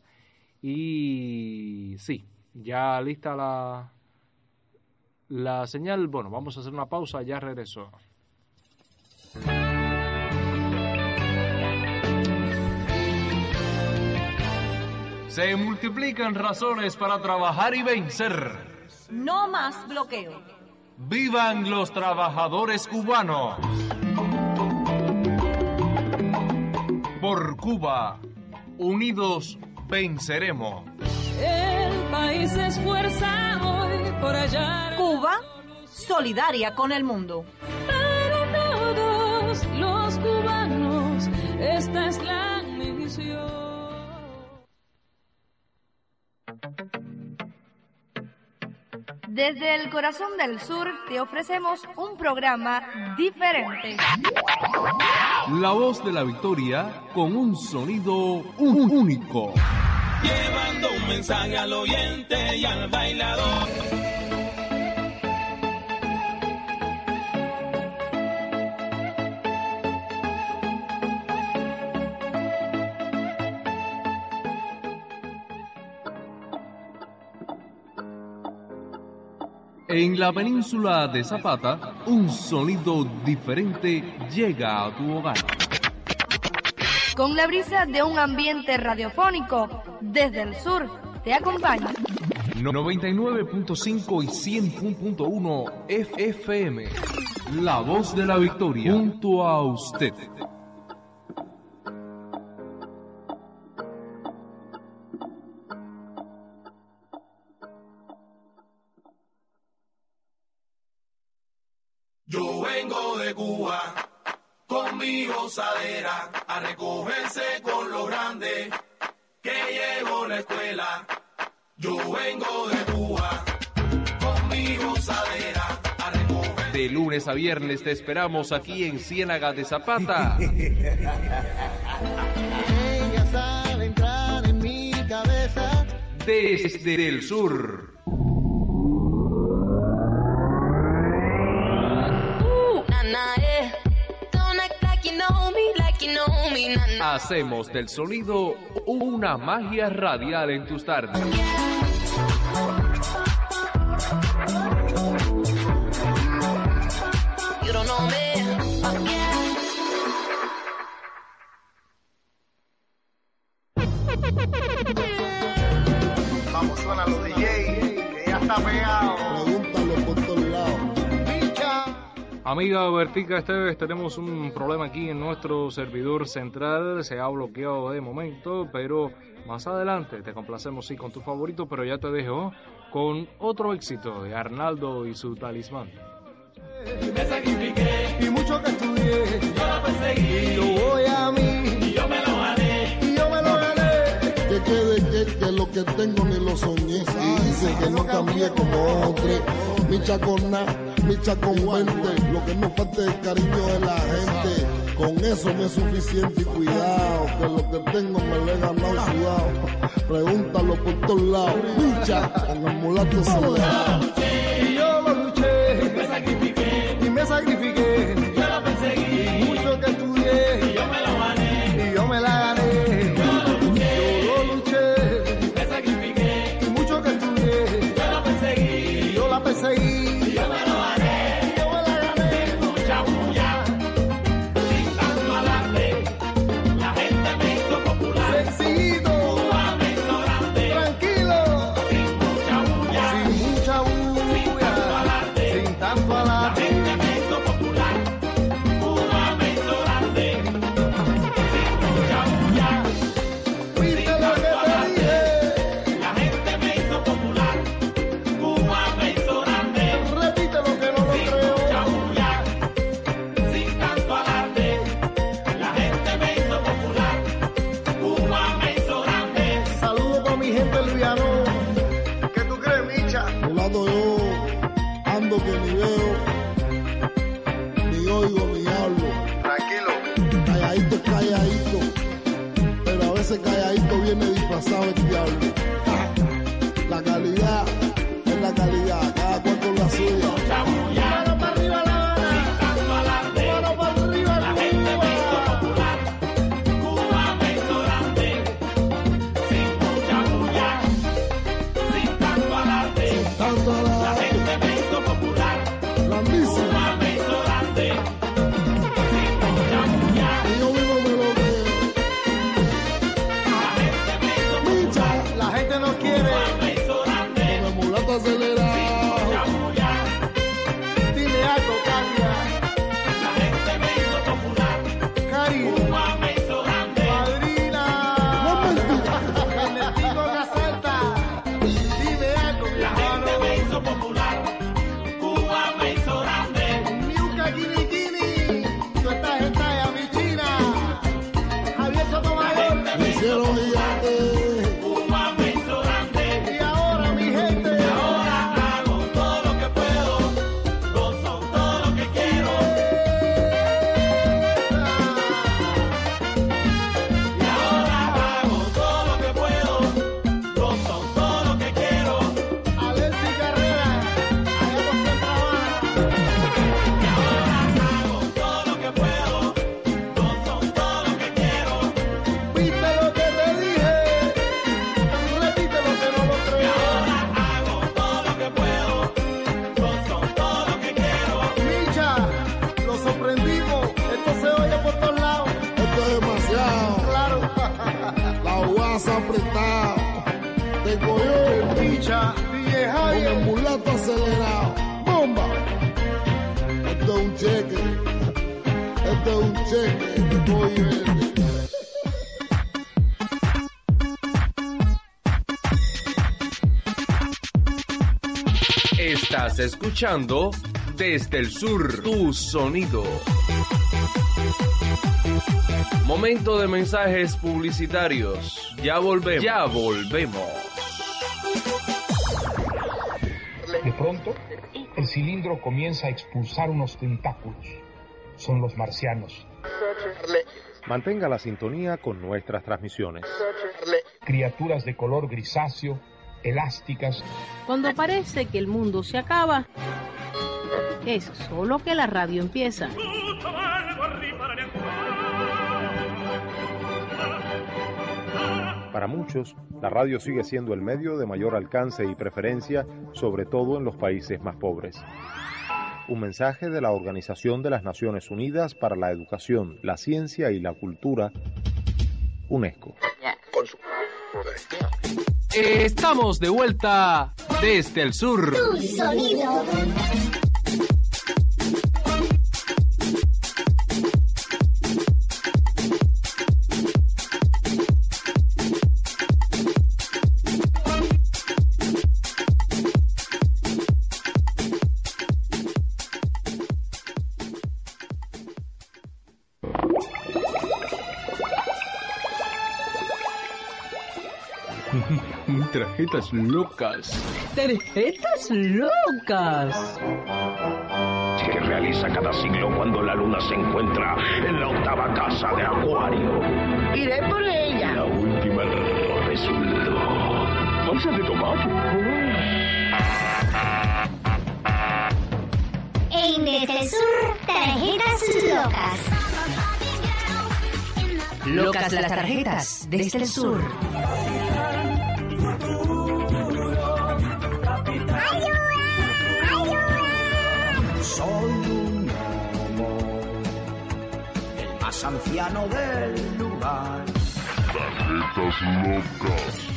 Y sí, ya lista la, la señal. Bueno, vamos a hacer una pausa, ya regreso. Se multiplican razones para trabajar y vencer. No más bloqueo. ¡Vivan los trabajadores cubanos! Por Cuba, unidos venceremos. El país se esfuerza hoy por hallar. Cuba, solidaria con el mundo. Para todos los cubanos, esta es la misión. Desde el corazón del sur te ofrecemos un programa diferente. La voz de la victoria con un sonido único. Llevando un mensaje al oyente y al bailador. En la península de Zapata, un sonido diferente llega a tu hogar. Con la brisa de un ambiente radiofónico, desde el sur te acompaña. noventa y nueve punto cinco y cien punto uno F M. La voz de la victoria, junto a usted. Yo vengo de Cuba con mi gozadera a recogerse con los grandes que llevo la escuela. Yo vengo de Cuba con mi gozadera a recoger. De lunes a viernes te esperamos aquí en Ciénaga de Zapata. Ella sabe entrar en mi cabeza. Desde el sur. Hacemos del sonido una magia radial en tus tardes. Vamos, suena los D J, que ya está pegado. Pregúntalo por todos lados. Amiga Bertica Esteves, tenemos un problema aquí en nuestro servidor central. Se ha bloqueado de momento, pero más adelante te complacemos sí con tu favorito, pero ya te dejo con otro éxito de Arnaldo y su talismán. Me sacrifiqué y mucho que estudié, yo la perseguí, y yo voy a mí, y yo me lo gané, y yo me lo gané. Que quede que, que lo que tengo ni lo soñé, y dice que no cambié como otro. Mi chacona, mi chacón veinte, lo que no falta es cariño de la gente. Con eso me es suficiente y cuidado, que lo que tengo me lo he ganado sudado. Pregúntalo por todos lados, lucha con el mulato soledad. Y yo lo luché, me sacrifiqué, y me sacrifiqué, yo la perseguí, y mucho que estudié, y yo me lo gané, y yo me la gané. Yo lo luché, yo lo luché, me sacrifiqué, y mucho que estudié, yo la perseguí, y yo la perseguí. Que ni veo, ni oigo, ni hablo. Tranquilo. Calladito, calladito. Pero a veces calladito viene disfrazado el diablo. La calidad es la calidad, cada cual con la suya. La gente me hizo popular. Cuba me hizo grande. Y yo mismo me lo creo. La gente me hizo popular. La gente no quiere. Cuba me hizo grande. Como el mulato acelerado. Dile algo, Caria. La gente me hizo popular. Cari. Cuba me hizo grande. Madrina. Ernesto Casalta. Dime algo, mi La hermano. gente me hizo popular. Cuba me hizo grande. Miuca Guini Guini. Tú estás en talla, mi china. Javier Sotomayor. Me hicieron gigante. Cuba me hizo grande. Y ahora, mi gente. Y ahora hago todo lo que puedo. Gozo todo lo que quiero. Y ahora hago todo lo que puedo. Gozo todo lo que quiero. Alexis Carrera. Allá por Santa Habana. Y ahora hago todo lo que puedo. Gozo todo lo que quiero. ¿Viste lo que te dije? Tú le diste lo que no lo Y creo. ahora hago todo lo que puedo. Gozo todo lo que quiero. Micha, lo sorprendimos. Esto se oye por todos lados. Esto es demasiado. Claro. La guasa apretada. Tengo yo el Micha, D J Javier. Con el mulato acelerado. ¡Bomba! Esto es un cheque. Esto es un cheque. Oye. Estás escuchando Desde el Sur, tu sonido. Momento de mensajes publicitarios. Ya volvemos. Ya volvemos. De pronto, el cilindro comienza a expulsar unos tentáculos. Son los marcianos. Mantenga la sintonía con nuestras transmisiones. Criaturas de color grisáceo, elásticas. Cuando parece que el mundo se acaba, es solo que la radio empieza. Para muchos, la radio sigue siendo el medio de mayor alcance y preferencia, sobre todo en los países más pobres. Un mensaje de la Organización de las Naciones Unidas para la Educación, la Ciencia y la Cultura, UNESCO. Estamos de vuelta desde el sur. Tu sonido. Tarjetas locas. Tarjetas locas. Que realiza cada siglo cuando la luna se encuentra en la octava casa de Acuario. Iré por ella. La última resultó. Bolsa de tomate. En Desde el Sur, tarjetas locas. Locas las tarjetas desde el sur. Soy un gnomo, el más anciano del lugar. Tarjetas locas.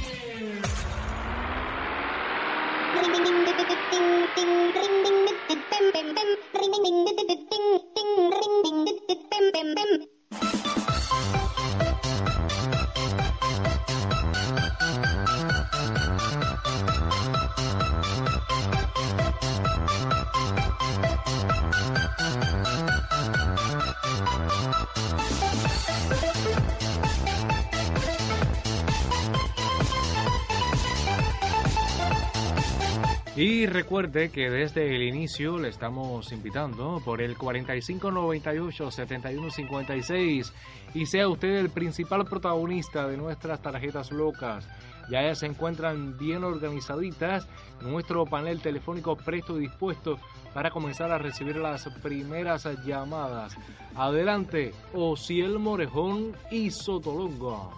Y recuerde que desde el inicio le estamos invitando por el cuarenta y cinco noventa y ocho setenta y uno cincuenta y seis y sea usted el principal protagonista de nuestras tarjetas locas. Ya se encuentran bien organizaditas, nuestro panel telefónico presto y dispuesto para comenzar a recibir las primeras llamadas. Adelante, Osiel Morejón y Sotolongo.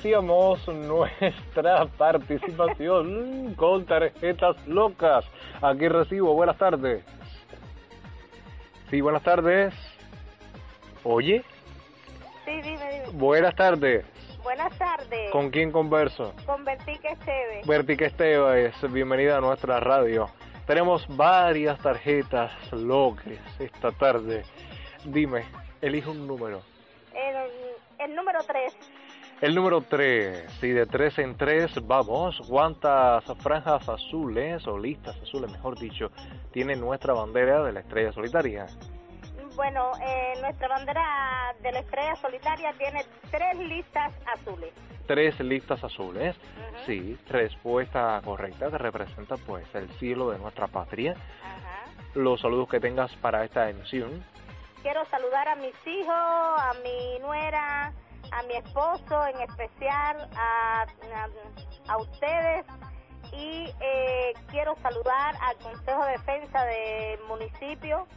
iniciamos nuestra participación con tarjetas locas. Aquí recibo, buenas tardes. Sí, buenas tardes. Oye. Sí, dime, dime. Buenas tardes. Buenas tardes. ¿Con quién converso? Con Bertica Esteves. Bertica Esteves, bienvenida a nuestra radio. Tenemos varias tarjetas locas esta tarde. Dime, elige un número. El, el número tres. El número tres, sí, de tres en tres, vamos. ¿Cuántas franjas azules, o listas azules, mejor dicho, tiene nuestra bandera de la estrella solitaria? Bueno, eh, nuestra bandera de la estrella solitaria tiene tres listas azules. Tres listas azules, uh-huh. Sí, respuesta correcta, que representa pues el cielo de nuestra patria. Uh-huh. Los saludos que tengas para esta emisión. Quiero saludar a mis hijos, a mi nuera, a mi esposo, en especial a, a, a ustedes, y eh, quiero saludar al Consejo de Defensa del municipio,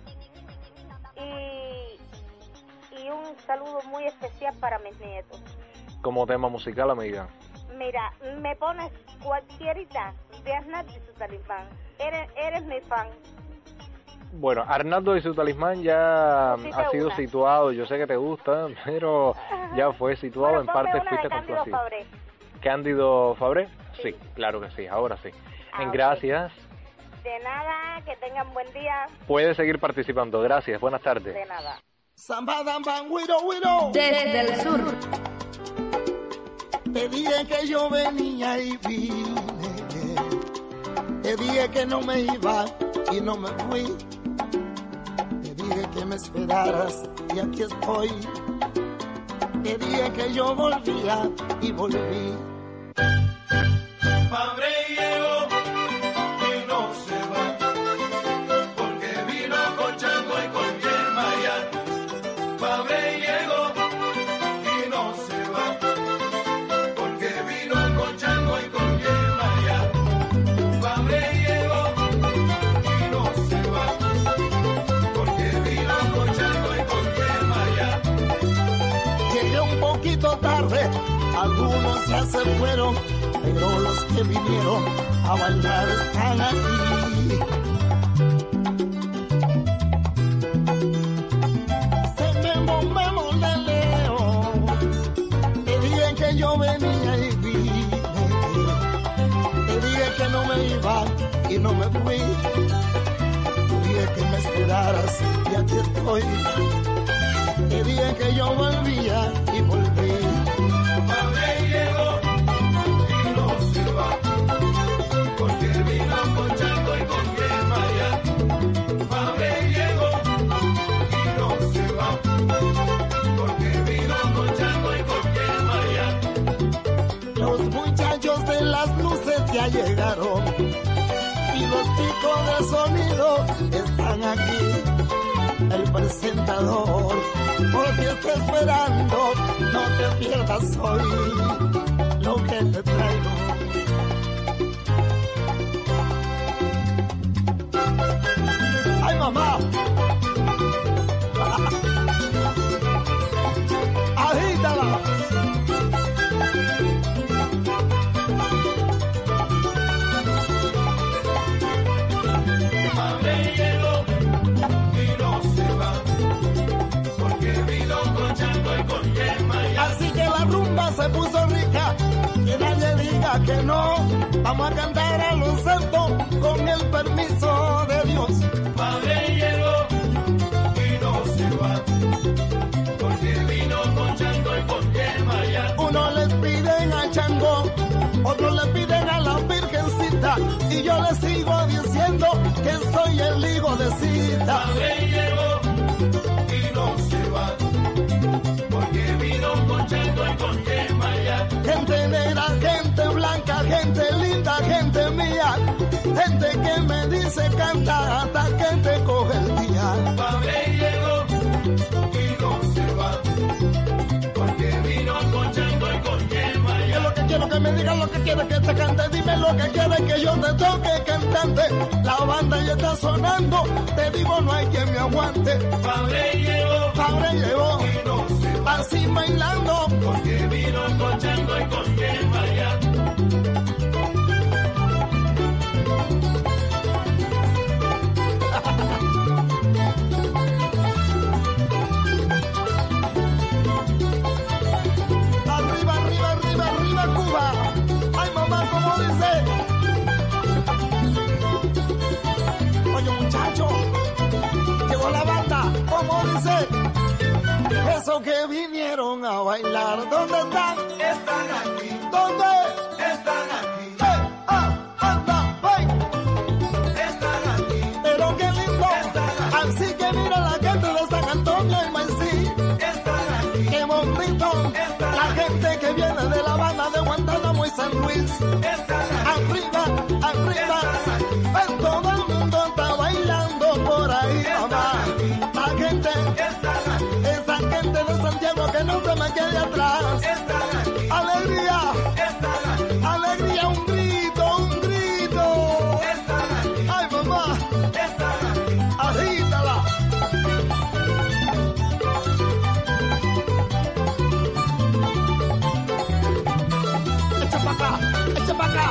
y, y un saludo muy especial para mis nietos. Como tema musical, amiga. Mira, me pones cualquierita de Arnaldo y su Talismán. Eres, eres mi fan. Bueno, Arnaldo y su Talismán ya sí ha sido una. situado. Yo sé que te gusta, pero ya fue situado. Bueno, en parte fuiste complacido. Fabré. ¿Cándido Fabré? Sí. sí, claro que sí, ahora sí. Ah, en gracias. De nada, que tengan buen día. Puedes seguir participando, gracias, buenas tardes. De nada. Desde el sur. Te dije que yo venía y vine. Te dije que no me iba y no me fui. Te dije que me esperaras y aquí estoy. Te dije que yo volvía y volví. Fabré llegó y no se va, porque vino con chango y con yerma ya. Fabré llegó y no se va, porque vino con chango y con yerma ya. Fabré llegó y no se va, porque vino con chango y con yerma ya. Llegué un poquito tarde, algunos ya se fueron, pero los que vinieron a bailar están aquí. Se me bombemos de león. Te dije que yo venía y vine. Te dije que no me iba y no me fui. Te dije que me esperaras y aquí estoy. Te dije que yo volvía y volví. Fabré llegó y no se va, porque vino con chango y con yerma ya. Fabré llegó y no se va, porque vino con chango y con yerma ya. Los muchachos de las luces ya llegaron y los picos de sonido están aquí. El presentador, porque está esperando, no te pierdas hoy lo que te traigo. ¡Ay, mamá! ¡Agítala! Fabré llegó y no se va, porque vino con chango y con yerma ya. Así que la rumba se puso rica, que nadie diga que no. Vamos a cantar a los santos con el permiso de Dios. Fabré llegó y no se va, porque vino con chango y con yerma ya. Uno les piden a Chango, otros le piden a la Virgencita, y yo les sigo diciendo que soy el hijo de Cita. Fabré llegó y no se va, porque vino con chango y con yerma ya. Gente negra, gente blanca, gente linda, gente mía, gente que me dice canta hasta que te coge el día. Fabré llegó y no se va, porque vino con chango y con yerma ya. Yo lo que quiero que me digas lo que quieres que te cante, dime lo que quieres que yo te toque cantante. La banda ya está sonando, te digo no hay quien me aguante. Fabré llegó, Fabré llegó y no se va, así bailando. Porque vino con chango y con quien bailar. Arriba, arriba, arriba, arriba, Cuba. Ay, mamá, como dice. Oye, muchacho, llegó la banda, como dice. Esos que vinieron a bailar, ¿dónde están? Están aquí. ¿Dónde? Están aquí. ¡Eh! ¡Ah! ¡Anda! ¡Ey! Están aquí. Pero qué lindo. Están aquí. Así que mira la gente de San Antonio y Maicí. Están aquí. ¡Qué bonito! Están La gente que viene de La Habana, de Guantánamo y San Luis. Están aquí. Arriba, arriba. Pues todo el mundo está bailando por ahí, mamá. La gente, esa gente de Santiago que no se me quede atrás. Alegría, alegría, un grito, un grito. Ay, mamá, agítala. Echa para acá, echa para acá.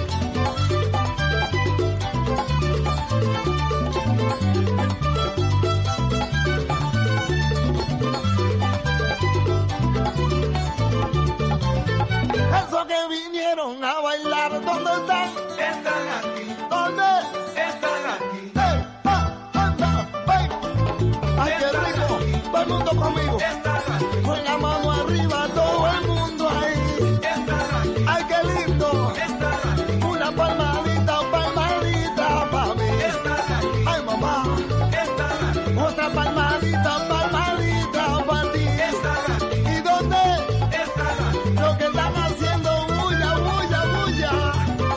Esos que vinieron a bailar, ¿dónde están? Están aquí. ¿Dónde? Están aquí. ¡Hey! ¡Ah! ¡Anda! ¡Ven! ¡Ay, qué rico! Todo el mundo conmigo. Están aquí. Con la mano arriba, todo el mundo ahí. Están aquí. ¡Ay, qué lindo! Están aquí. Una palmadita, palmadita para mí. Están aquí. ¡Ay, mamá! Están aquí. Otra palmadita, palmadita para ti. Están aquí. ¿Y dónde? Están aquí. Lo que están haciendo, bulla, bulla, bulla.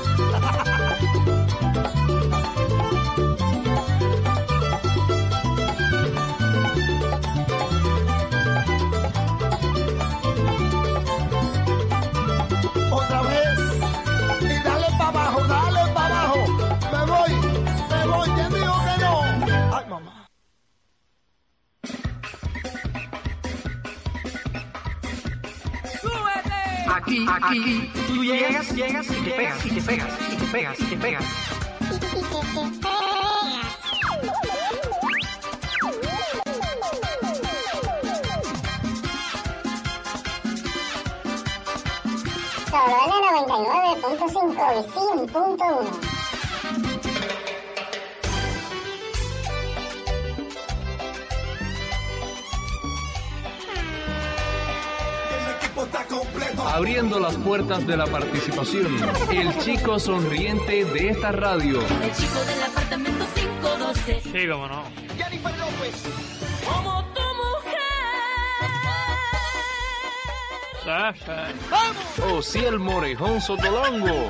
Otra vez. Y dale para abajo, dale para abajo. Me voy, me voy. ¿Quién dijo que no? Ay, mamá. Aquí, aquí, tú llegas, llegas y te pegas, y te pegas, y te pegas, y te pegas. Solo en la noventa y nueve punto cinco y cien punto uno. El equipo está completo. Abriendo las puertas de la participación, el chico sonriente de esta radio. El chico del apartamento cinco doce. Sí, cómo no. Jennifer López. Como tu mujer. Sasha. O si el Morejón Sotolongo.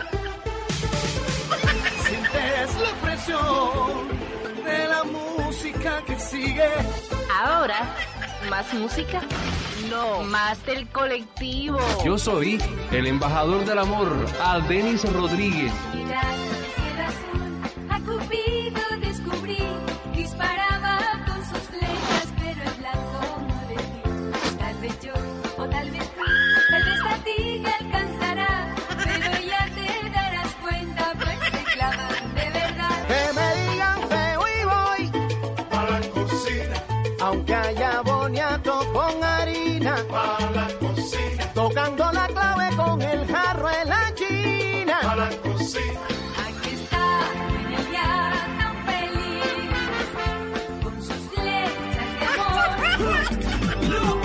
Sientes la presión de la música que sigue. Ahora, ¿más música? No, más del colectivo. Yo soy el embajador del amor, Aldenis Rodríguez. Mira, cielo azul, a Cupido descubrí, disparaba con sus flechas, pero el blanco no le di. Tal vez yo, o tal vez tú, tal vez a ti te alcanzará, pero ya te darás cuenta, pues te clavan de verdad. Que me digan feo y voy Para la cocina. aunque haya boniato con harina, Para la cocina. tocando la clave con el jarro en la china. Para la cocina. Aquí está, en el día tan feliz, con sus flechas de amor.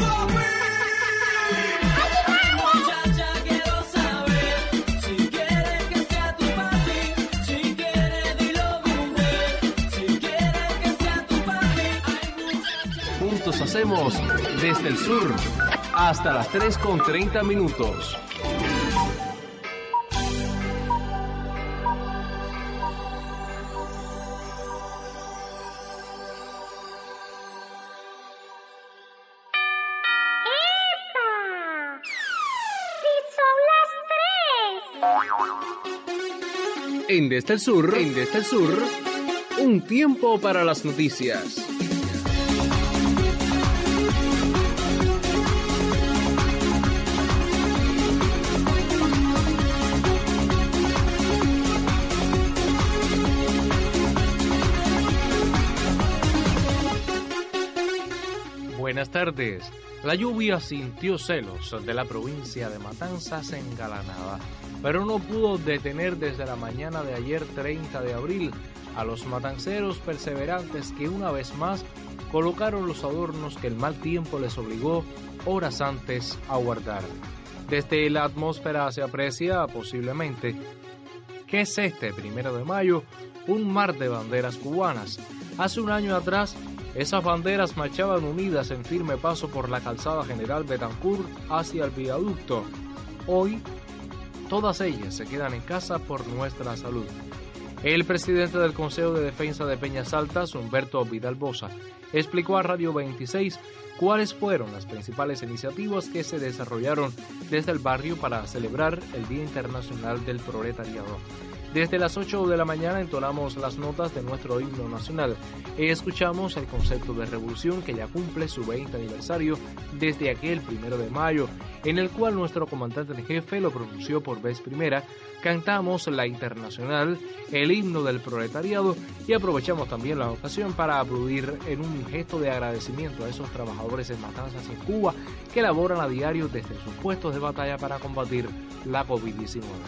Muchacha, quiero saber si quieres que sea tu papi, si quieres dilo mujer, si quieres que sea tu papi. Ay, muchacha. Juntos hacemos desde el sur hasta las tres con treinta minutos. ¡Epa! ¡Sí son las tres! En Desde el Sur, en Desde el Sur, un tiempo para las noticias. tardes. La lluvia sintió celos de la provincia de Matanzas engalanada, pero no pudo detener desde la mañana de ayer treinta de abril a los matanceros perseverantes que una vez más colocaron los adornos que el mal tiempo les obligó horas antes a guardar. Desde la atmósfera se aprecia posiblemente que es este primero de mayo un mar de banderas cubanas. Hace un año atrás, esas banderas marchaban unidas en firme paso por la calzada General Betancourt hacia el viaducto. Hoy, todas ellas se quedan en casa por nuestra salud. El presidente del Consejo de Defensa de Peñas Altas, Humberto Vidal Bosa, explicó a Radio veintiséis cuáles fueron las principales iniciativas que se desarrollaron desde el barrio para celebrar el Día Internacional del Proletariado. Desde las ocho de la mañana entonamos las notas de nuestro himno nacional y escuchamos el concepto de revolución que ya cumple su veinte aniversario desde aquel primero de mayo, en el cual nuestro comandante en jefe lo pronunció por vez primera. Cantamos la internacional, el himno del proletariado y aprovechamos también la ocasión para aplaudir en un gesto de agradecimiento a esos trabajadores en Matanzas y en Cuba que laboran a diario desde sus puestos de batalla para combatir la COVID diecinueve.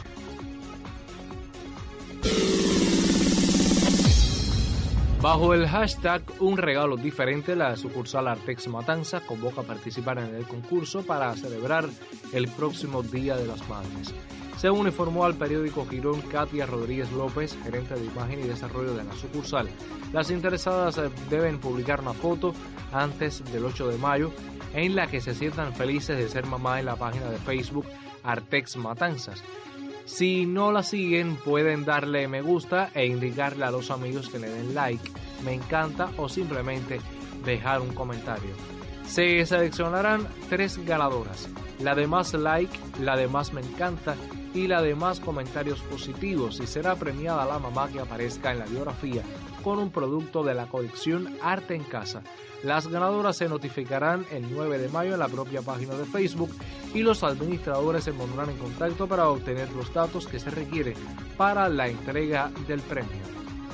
Bajo el hashtag Un Regalo Diferente, la sucursal Artex Matanzas convoca a participar en el concurso para celebrar el próximo Día de las Madres. Según informó al periódico Girón Katia Rodríguez López, gerente de imagen y desarrollo de la sucursal, las interesadas deben publicar una foto antes del ocho de mayo en la que se sientan felices de ser mamá en la página de Facebook Artex Matanzas. Si no la siguen, pueden darle me gusta e indicarle a los amigos que le den like, me encanta o simplemente dejar un comentario. Se seleccionarán tres ganadoras, la de más like, la de más me encanta y la de más comentarios positivos, y será premiada la mamá que aparezca en la biografía con un producto de la colección Arte en Casa. Las ganadoras se notificarán el nueve de mayo en la propia página de Facebook y los administradores se pondrán en contacto para obtener los datos que se requieren para la entrega del premio.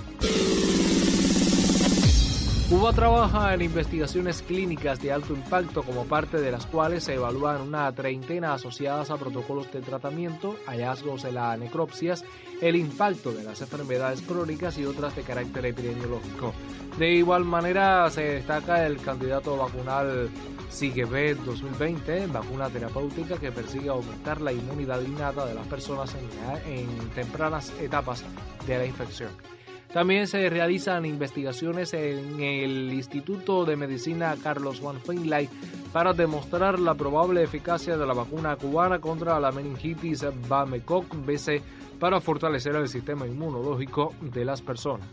Cuba trabaja en investigaciones clínicas de alto impacto, como parte de las cuales se evalúan una treintena asociadas a protocolos de tratamiento, hallazgos de las necropsias, el impacto de las enfermedades crónicas y otras de carácter epidemiológico. De igual manera, se destaca el candidato vacunal SIGEV dos mil veinte, vacuna terapéutica que persigue aumentar la inmunidad innata de las personas en, en tempranas etapas de la infección. También se realizan investigaciones en el Instituto de Medicina Carlos Juan Finlay para demostrar la probable eficacia de la vacuna cubana contra la meningitis Bamecoc B C para fortalecer el sistema inmunológico de las personas.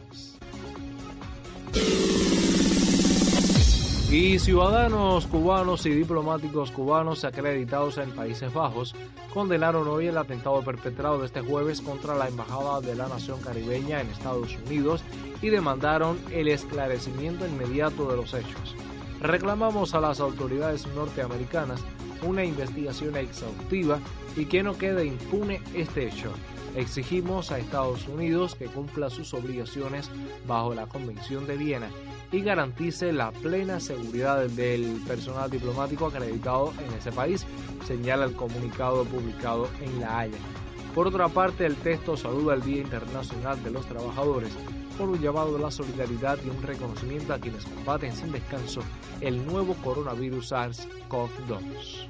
Y ciudadanos cubanos y diplomáticos cubanos acreditados en Países Bajos condenaron hoy el atentado perpetrado de este jueves contra la Embajada de la Nación Caribeña en Estados Unidos y demandaron el esclarecimiento inmediato de los hechos. Reclamamos a las autoridades norteamericanas una investigación exhaustiva y que no quede impune este hecho. Exigimos a Estados Unidos que cumpla sus obligaciones bajo la Convención de Viena y garantice la plena seguridad del personal diplomático acreditado en ese país, señala el comunicado publicado en La Haya. Por otra parte, el texto saluda el Día Internacional de los Trabajadores por un llamado a la solidaridad y un reconocimiento a quienes combaten sin descanso el nuevo coronavirus SARS-CoV dos.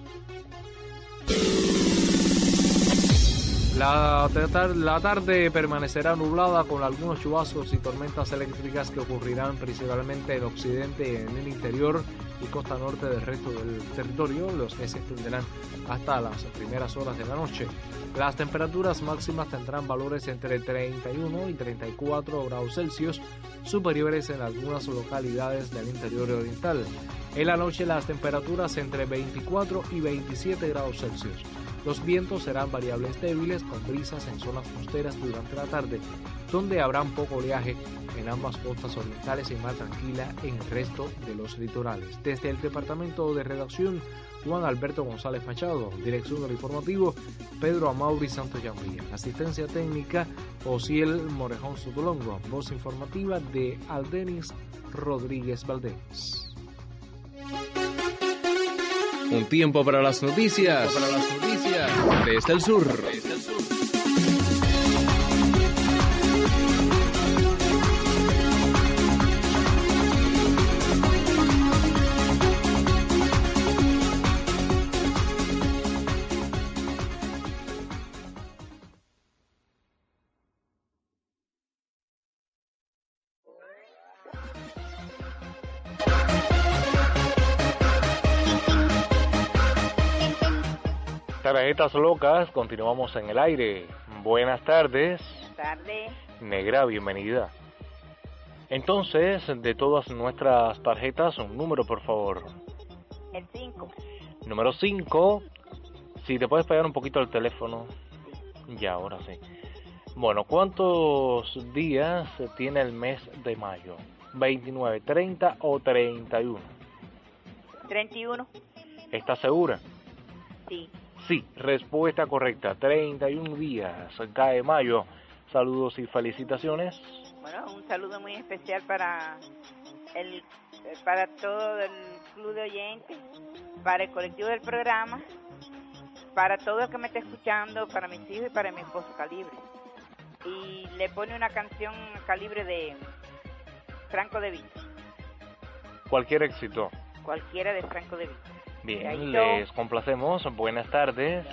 La, la tarde permanecerá nublada con algunos chubascos y tormentas eléctricas que ocurrirán principalmente en occidente y en el interior y costa norte del resto del territorio, los que se extenderán hasta las primeras horas de la noche. Las temperaturas máximas tendrán valores entre treinta y uno y treinta y cuatro grados Celsius, superiores en algunas localidades del interior oriental. En la noche las temperaturas entre veinticuatro y veintisiete grados Celsius. Los vientos serán variables débiles con brisas en zonas costeras durante la tarde, donde habrá poco oleaje en ambas costas orientales y mar tranquila en el resto de los litorales. Desde el departamento de redacción, Juan Alberto González Machado, dirección del informativo, Pedro Amauri Santoyambía, asistencia técnica, Osiel Morejón Sotolongo, voz informativa de Aldenis Rodríguez Valdés. Un tiempo para las noticias, para las noticias desde el sur. Desde el sur. Tarjetas locas, continuamos en el aire. Buenas tardes. Buenas tardes. Negra, bienvenida. Entonces, de todas nuestras tarjetas, un número, por favor. El cinco. Número cinco. Si te puedes pegar un poquito el teléfono. Ya, ahora sí. Bueno, ¿cuántos días tiene el mes de mayo? ¿veintinueve, treinta o treinta y uno? treinta y uno. ¿Estás segura? Sí. Sí, respuesta correcta, treinta y uno días, cae mayo. Saludos y felicitaciones. Bueno, un saludo muy especial para el para todo el club de oyentes, para el colectivo del programa, para todo el que me está escuchando, para mis hijos y para mi esposo Calibre. Y le pone una canción Calibre de Franco De Vita. Cualquier éxito. Cualquiera de Franco De Vita. Bien, les complacemos. Buenas tardes.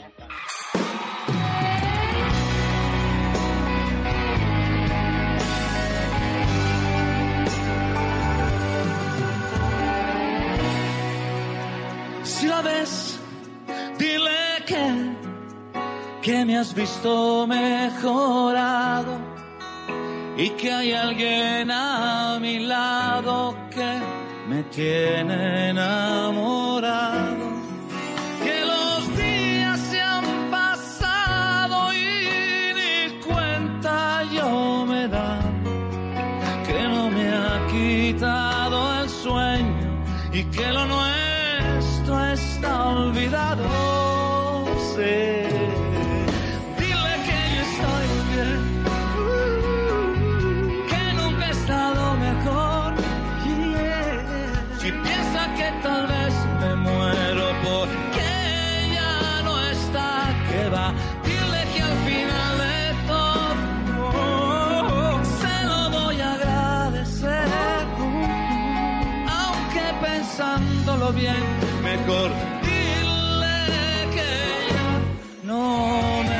Si la ves, dile que, que me has visto mejorado y que hay alguien a mi lado que me tiene enamorado, que los días se han pasado y ni cuenta yo me da, que no me ha quitado el sueño y que lo nuestro está olvidado. Sí. Dile que yo estoy bien, que nunca he estado mejor. Si piensa que tal vez me muero porque ella no está, que va, dile que al final de todo se lo voy a agradecer, aunque pensándolo bien, mejor dile que ella no me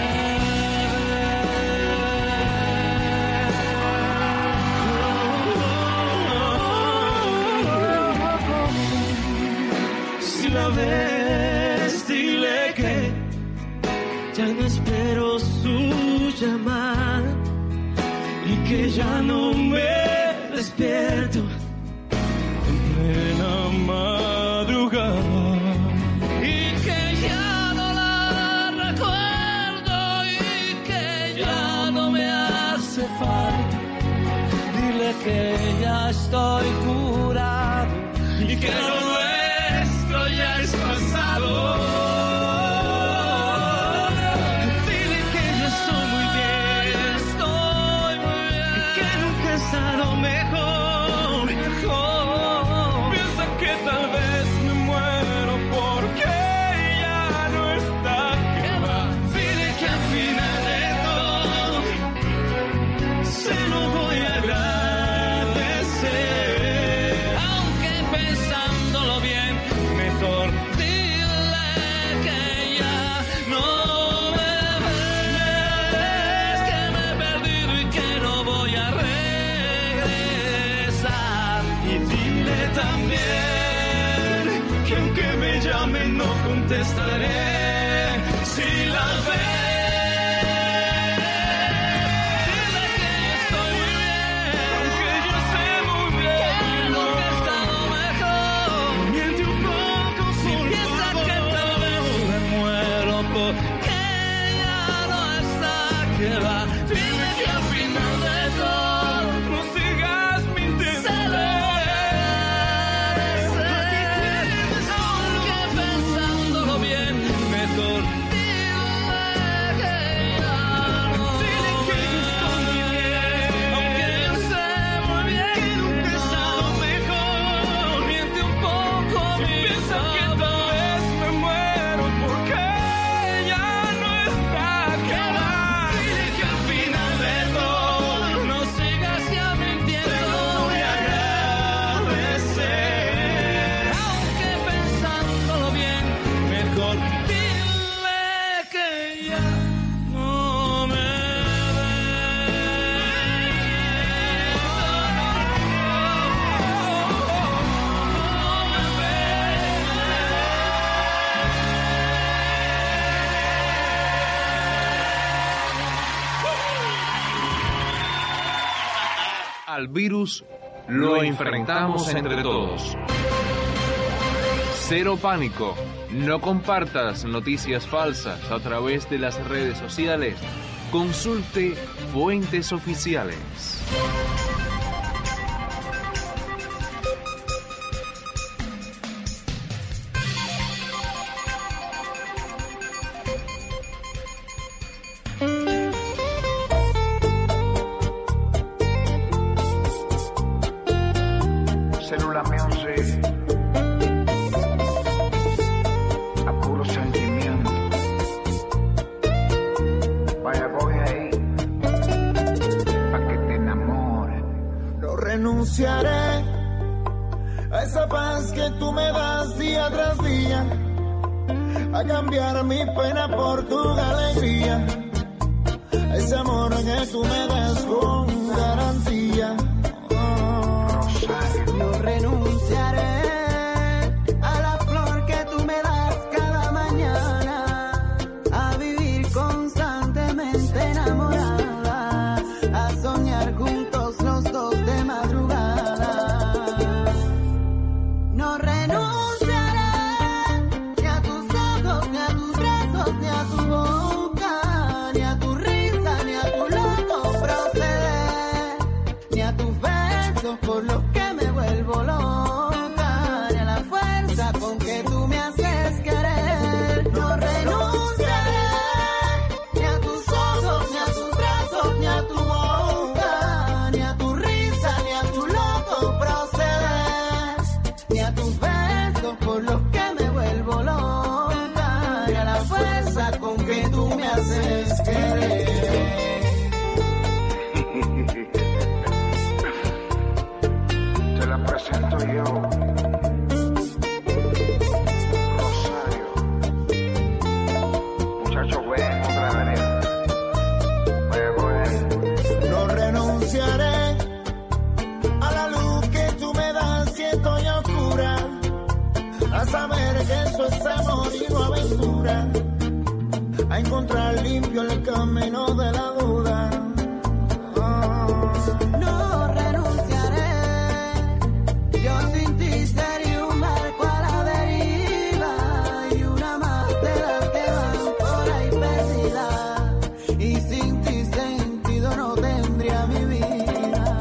la ves, dile que ya no espero su llamada y que ya no me despierto en plena madrugada y que ya no la recuerdo y que ya no me hace falta. Dile que ya estoy curado y que no ya es pasado. Dile que yo estoy muy bien, estoy muy bien, y que nunca he estado mejor, mejor. Piensa que tal vez me muero porque ya no está, que va. Dile que al final de todo se lo voy a agradecer, aunque pensándolo bien, mejor dile que ya no me ves, que me he perdido y que no voy a regresar. Y dile también que aunque me llamen no contestaré si las ves. Dile que yo estoy muy bien, aunque yo sé muy bien que nunca he estado mejor. Miente un poco, si piensa que tal vez me muero porque ya no está, que va. Dile que al final de todo no sigas mintiendo. Se lo voy a agradecer, aunque pensándolo bien, mejor dile que ya no. Dile que yo estoy muy bien, aunque yo sé muy bien que nunca he estado mejor. Miente un poco, si piensa que tal vez me Al virus lo enfrentamos entre todos. Cero pánico. No compartas noticias falsas a través de las redes sociales. Consulte fuentes oficiales. Célula Music, a puro sentimiento. Vaya, voy ahí, pa' que te enamores. No renunciaré a esa paz que tú me das día tras día, a cambiar mi pena por tu alegría, a ese amor que tú me das con garantía. No renunciaré a la flor que tú me das cada mañana, a vivir constantemente enamorada, a soñar juntos los dos de madrugada. No renunciaré ni a tus ojos, ni a tus brazos, ni a tu boca, ni a tu risa, ni a tu loco proceder, ni a tus besos por los que vuelvo loca, ni a la fuerza con que tú me haces querer. No renunciaré ni a tus ojos, ni a tus brazos, ni a tu boca, ni a tu risa, ni a tu loco proceder, ni a tus besos por los que me vuelvo loca, ni a la fuerza con que tú me haces querer. Presento yo, Rosario, muchacho bueno, otra vereda. No renunciaré a la luz que tú me das si estoy oscura, a saber que eso es amor y no aventura, a encontrar limpio el camino de la duda. No renunciaré. Yo sin ti sería un barco a la deriva y una más de las que van por ahí perdidas, y sin ti sentido no tendría mi vida.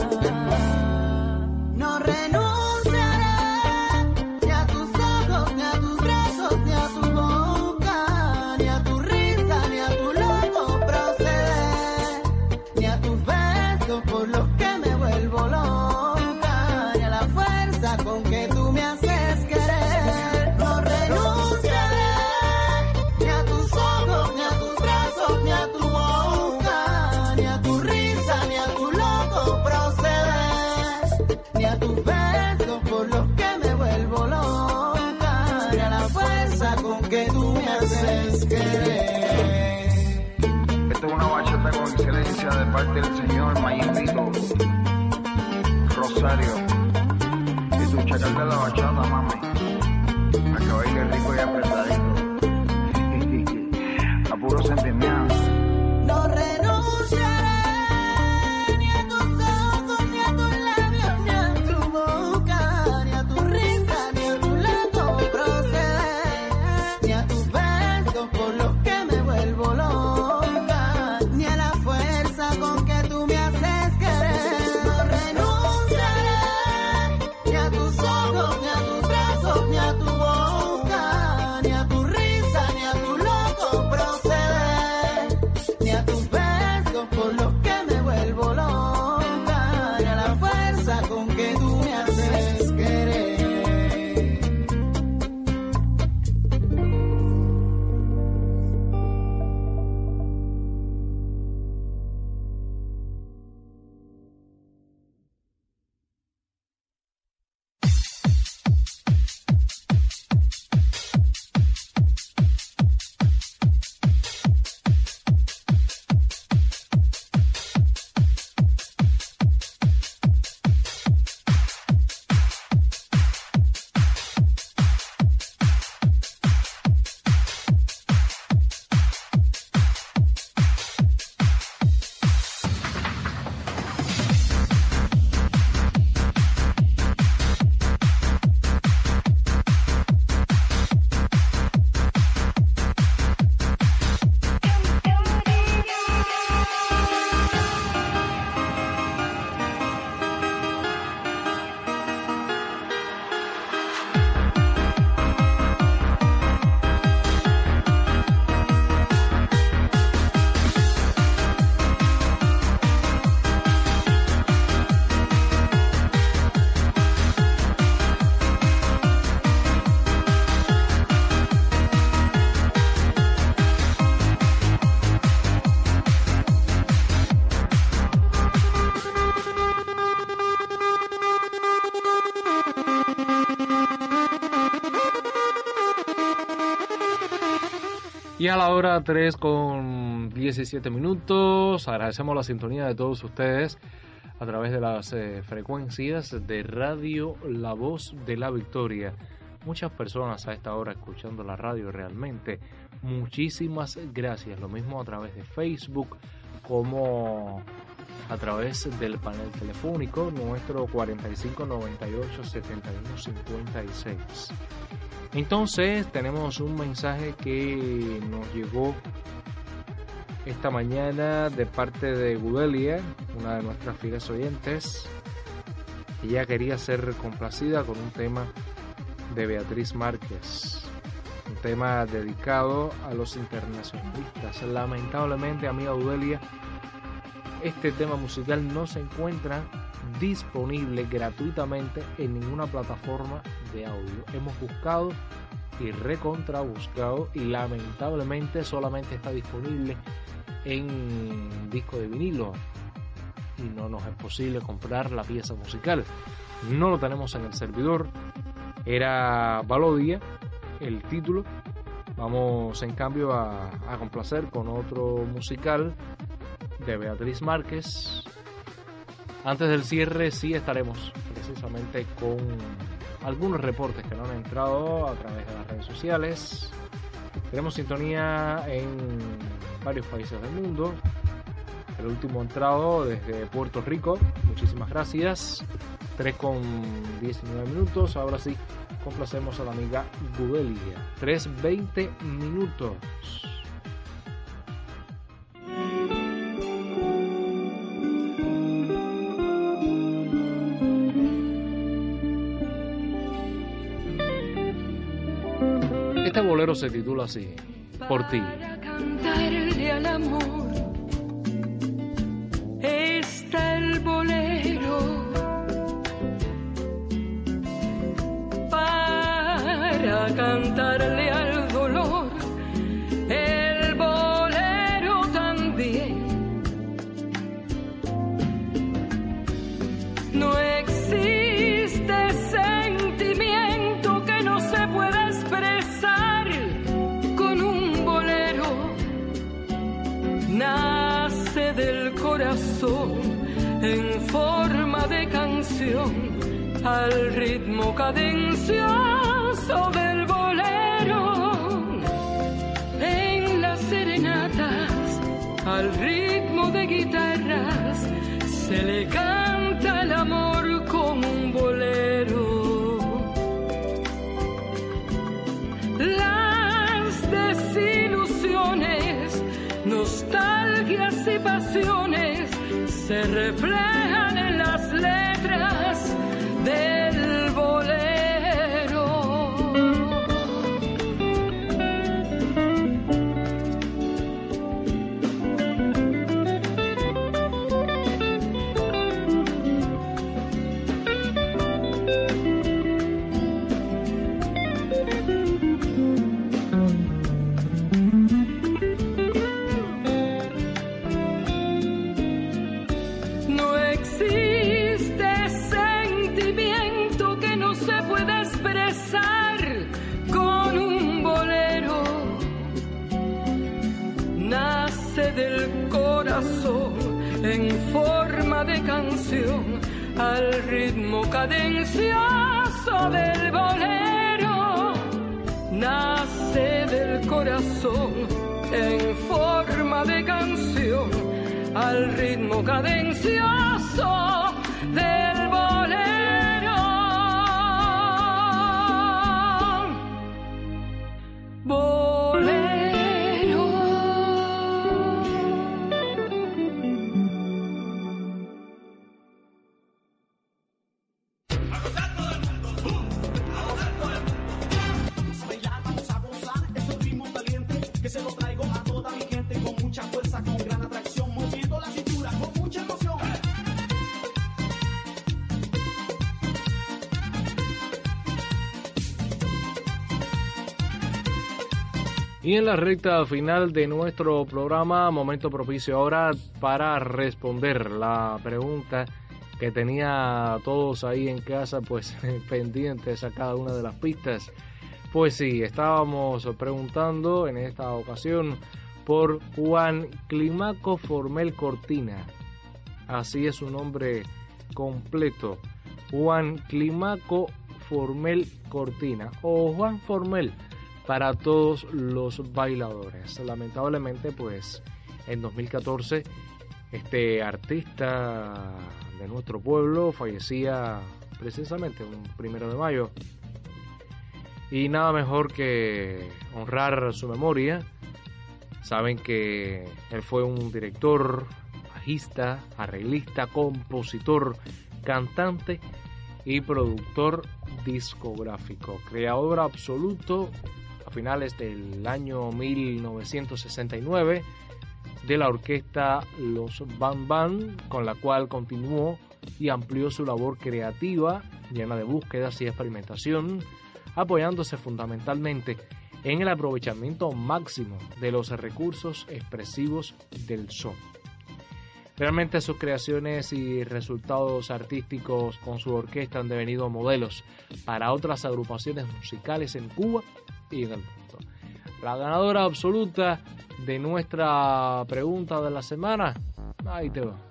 No renunciaré ni a tus ojos, ni a tus brazos, ni a tu boca, ni a tu risa, ni a tu loco proceder, ni a tus besos por los que me vuelvo loca, ni a la fuerza con que tú me haces querer. No renunciaré ni a tus ojos, ni a tus brazos, ni a tu boca, ni a tu risa, ni a tu loco proceder, ni a tus besos por los que me vuelvo loca, ni a la fuerza con que tú me haces querer. Esto es una bachata con excelencia de parte del señor Mayimito Rosario. Y tu chacal de la bachata, mami, a que baile rico y apretadito, a puro sentimiento. No renunciaré ni a tus ojos, ni a tus labios, ni a tu boca, ni a tu risa, ni a tu loco proceder, ni a tus besos por los que me vuelvo loca, ni a la fuerza con que tú me haces querer. No renunciaré ni a tus ojos, ni a tus brazos, Y a la hora tres con diecisiete minutos, agradecemos la sintonía de todos ustedes a través de las eh, frecuencias de Radio La Voz de la Victoria. Muchas personas a esta hora escuchando la radio realmente. Muchísimas gracias. Lo mismo a través de Facebook como a través del panel telefónico nuestro cuarenta y cinco noventa y ocho setenta y uno cincuenta y seis. Entonces tenemos un mensaje que nos llegó esta mañana de parte de Gudelia, una de nuestras fieles oyentes. Ella quería ser complacida con un tema de Beatriz Márquez, un tema dedicado a los internacionalistas. Lamentablemente, amiga Gudelia, este tema musical no se encuentra disponible gratuitamente en ninguna plataforma de audio. Hemos buscado y recontra buscado y lamentablemente solamente está disponible en disco de vinilo y no nos es posible comprar la pieza musical. No lo tenemos en el servidor. Era Balodia el título. Vamos en cambio a, a complacer con otro musical de Beatriz Márquez. Antes del cierre sí estaremos precisamente con algunos reportes que no han entrado a través de las redes sociales. Tenemos sintonía en varios países del mundo. El último entrado desde Puerto Rico. Muchísimas gracias. tres con diecinueve minutos. Ahora sí, complacemos a la amiga Gudelia. tres veinte minutos. Este bolero se titula así, Por ti. Para cantarle al amor está el bolero. Para cantarle al dolor el bolero también. No existe sentimiento que no se pueda expresar con un bolero. Nace del corazón en forma de canción al ritmo cadencioso del bolero. En las serenatas al ritmo de guitarras se le canta el amor con un bolero. Las desilusiones, nostalgias y pasiones se reflejan en las letras del bolero. Del corazón en forma de canción al ritmo cadencioso del bolero. Nace del corazón en forma de canción al ritmo cadencioso del bolero. Bolero. Y en la recta final de nuestro programa, momento propicio ahora para responder la pregunta que tenía a todos ahí en casa, pues pendientes a cada una de las pistas. Pues sí, estábamos preguntando en esta ocasión por Juan Climaco Formel Cortina. Así es su nombre completo, Juan Climaco Formel Cortina, o Juan Formel para todos los bailadores. Lamentablemente, pues en dos mil catorce este artista de nuestro pueblo fallecía precisamente un primero de mayo, y nada mejor que honrar su memoria. Saben que él fue un director, bajista, arreglista, compositor, cantante y productor discográfico, creador absoluto a finales del año mil novecientos sesenta y nueve de la orquesta Los Bam Bam, con la cual continuó y amplió su labor creativa llena de búsquedas y experimentación, apoyándose fundamentalmente en el aprovechamiento máximo de los recursos expresivos del son. Realmente sus creaciones y resultados artísticos con su orquesta han devenido modelos para otras agrupaciones musicales en Cuba y en el mundo. La ganadora absoluta de nuestra pregunta de la semana, ahí te va.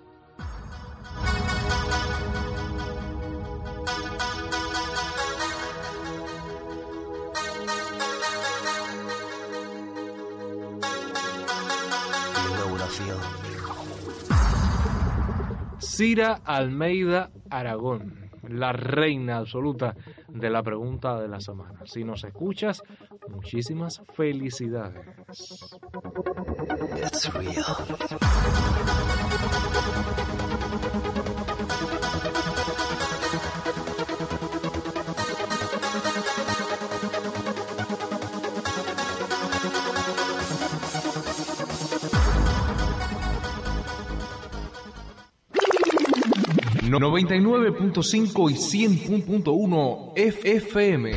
Cira Almeida Aragón, la reina absoluta de la pregunta de la semana. Si nos escuchas, muchísimas felicidades. It's real. noventa y nueve punto cinco y cien punto uno F M.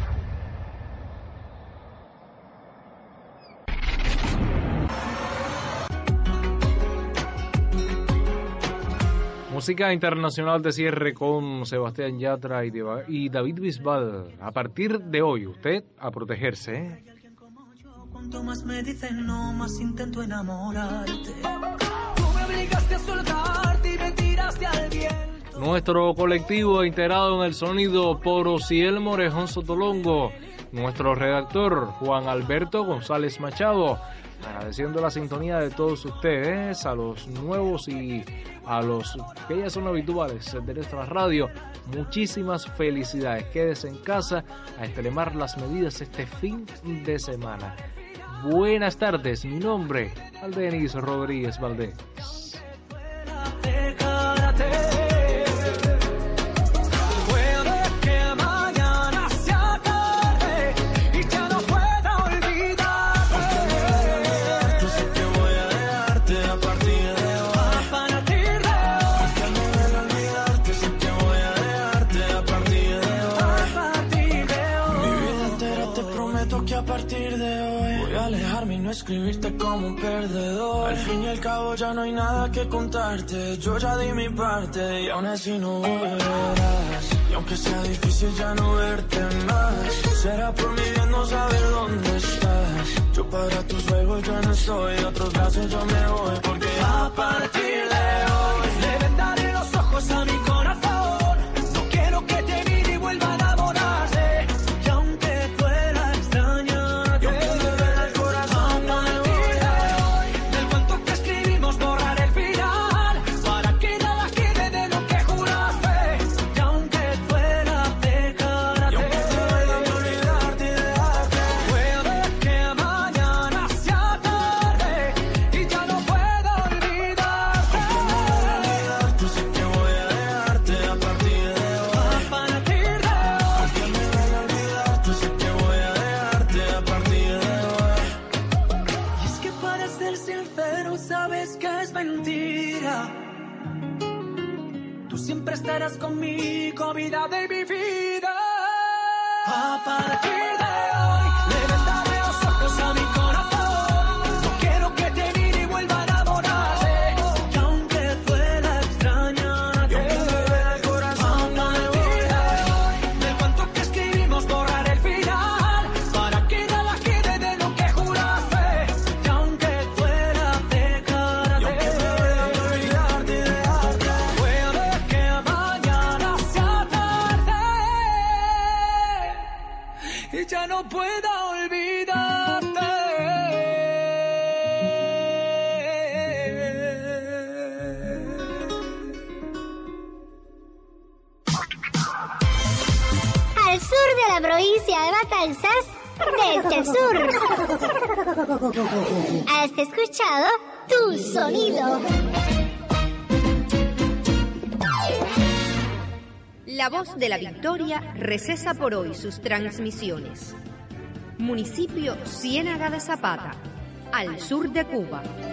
Música internacional de cierre con Sebastián Yatra y David Bisbal. A partir de hoy, usted a protegerse, ¿eh? Cuanto más me dicen no, más intento enamorarte. Tú me obligaste a soltarte y me tiraste al viento. Nuestro colectivo integrado en el sonido por Osiel Morejón Sotolongo, nuestro redactor Juan Alberto González Machado, agradeciendo la sintonía de todos ustedes, a los nuevos y a los que ya son habituales de nuestra radio. Muchísimas felicidades. Quédese en casa a extremar las medidas este fin de semana. Buenas tardes, mi nombre es Aldenis Rodríguez Valdés. Escribirte como un perdedor. Al fin y al cabo ya no hay nada que contarte. Yo ya di mi parte y aún así no volverás. Y aunque sea difícil ya no verte más, será por mi bien no saber dónde estás. Yo para tus juegos ya no estoy, de otros brazos yo me voy. Porque a partir de hoy le vendaré los ojos a mi corazón. No quiero que te mire y vuelva a enamorarse. Y aunque fuera extraña, estarás conmigo, vida de mi vida. A partir de hoy le vendaré los ojos a mi corazón. No quiero que te mire y vuelva a enamorarse. Y aunque fuera extraña, y aunque me duele el corazón, a partir de hoy del cuento que escribimos borrar el final. sur de la provincia de Matanzas, desde el sur. Has escuchado Tu Sonido. La Voz de la Victoria recesa por hoy sus transmisiones. Municipio Ciénaga de Zapata, al sur de Cuba.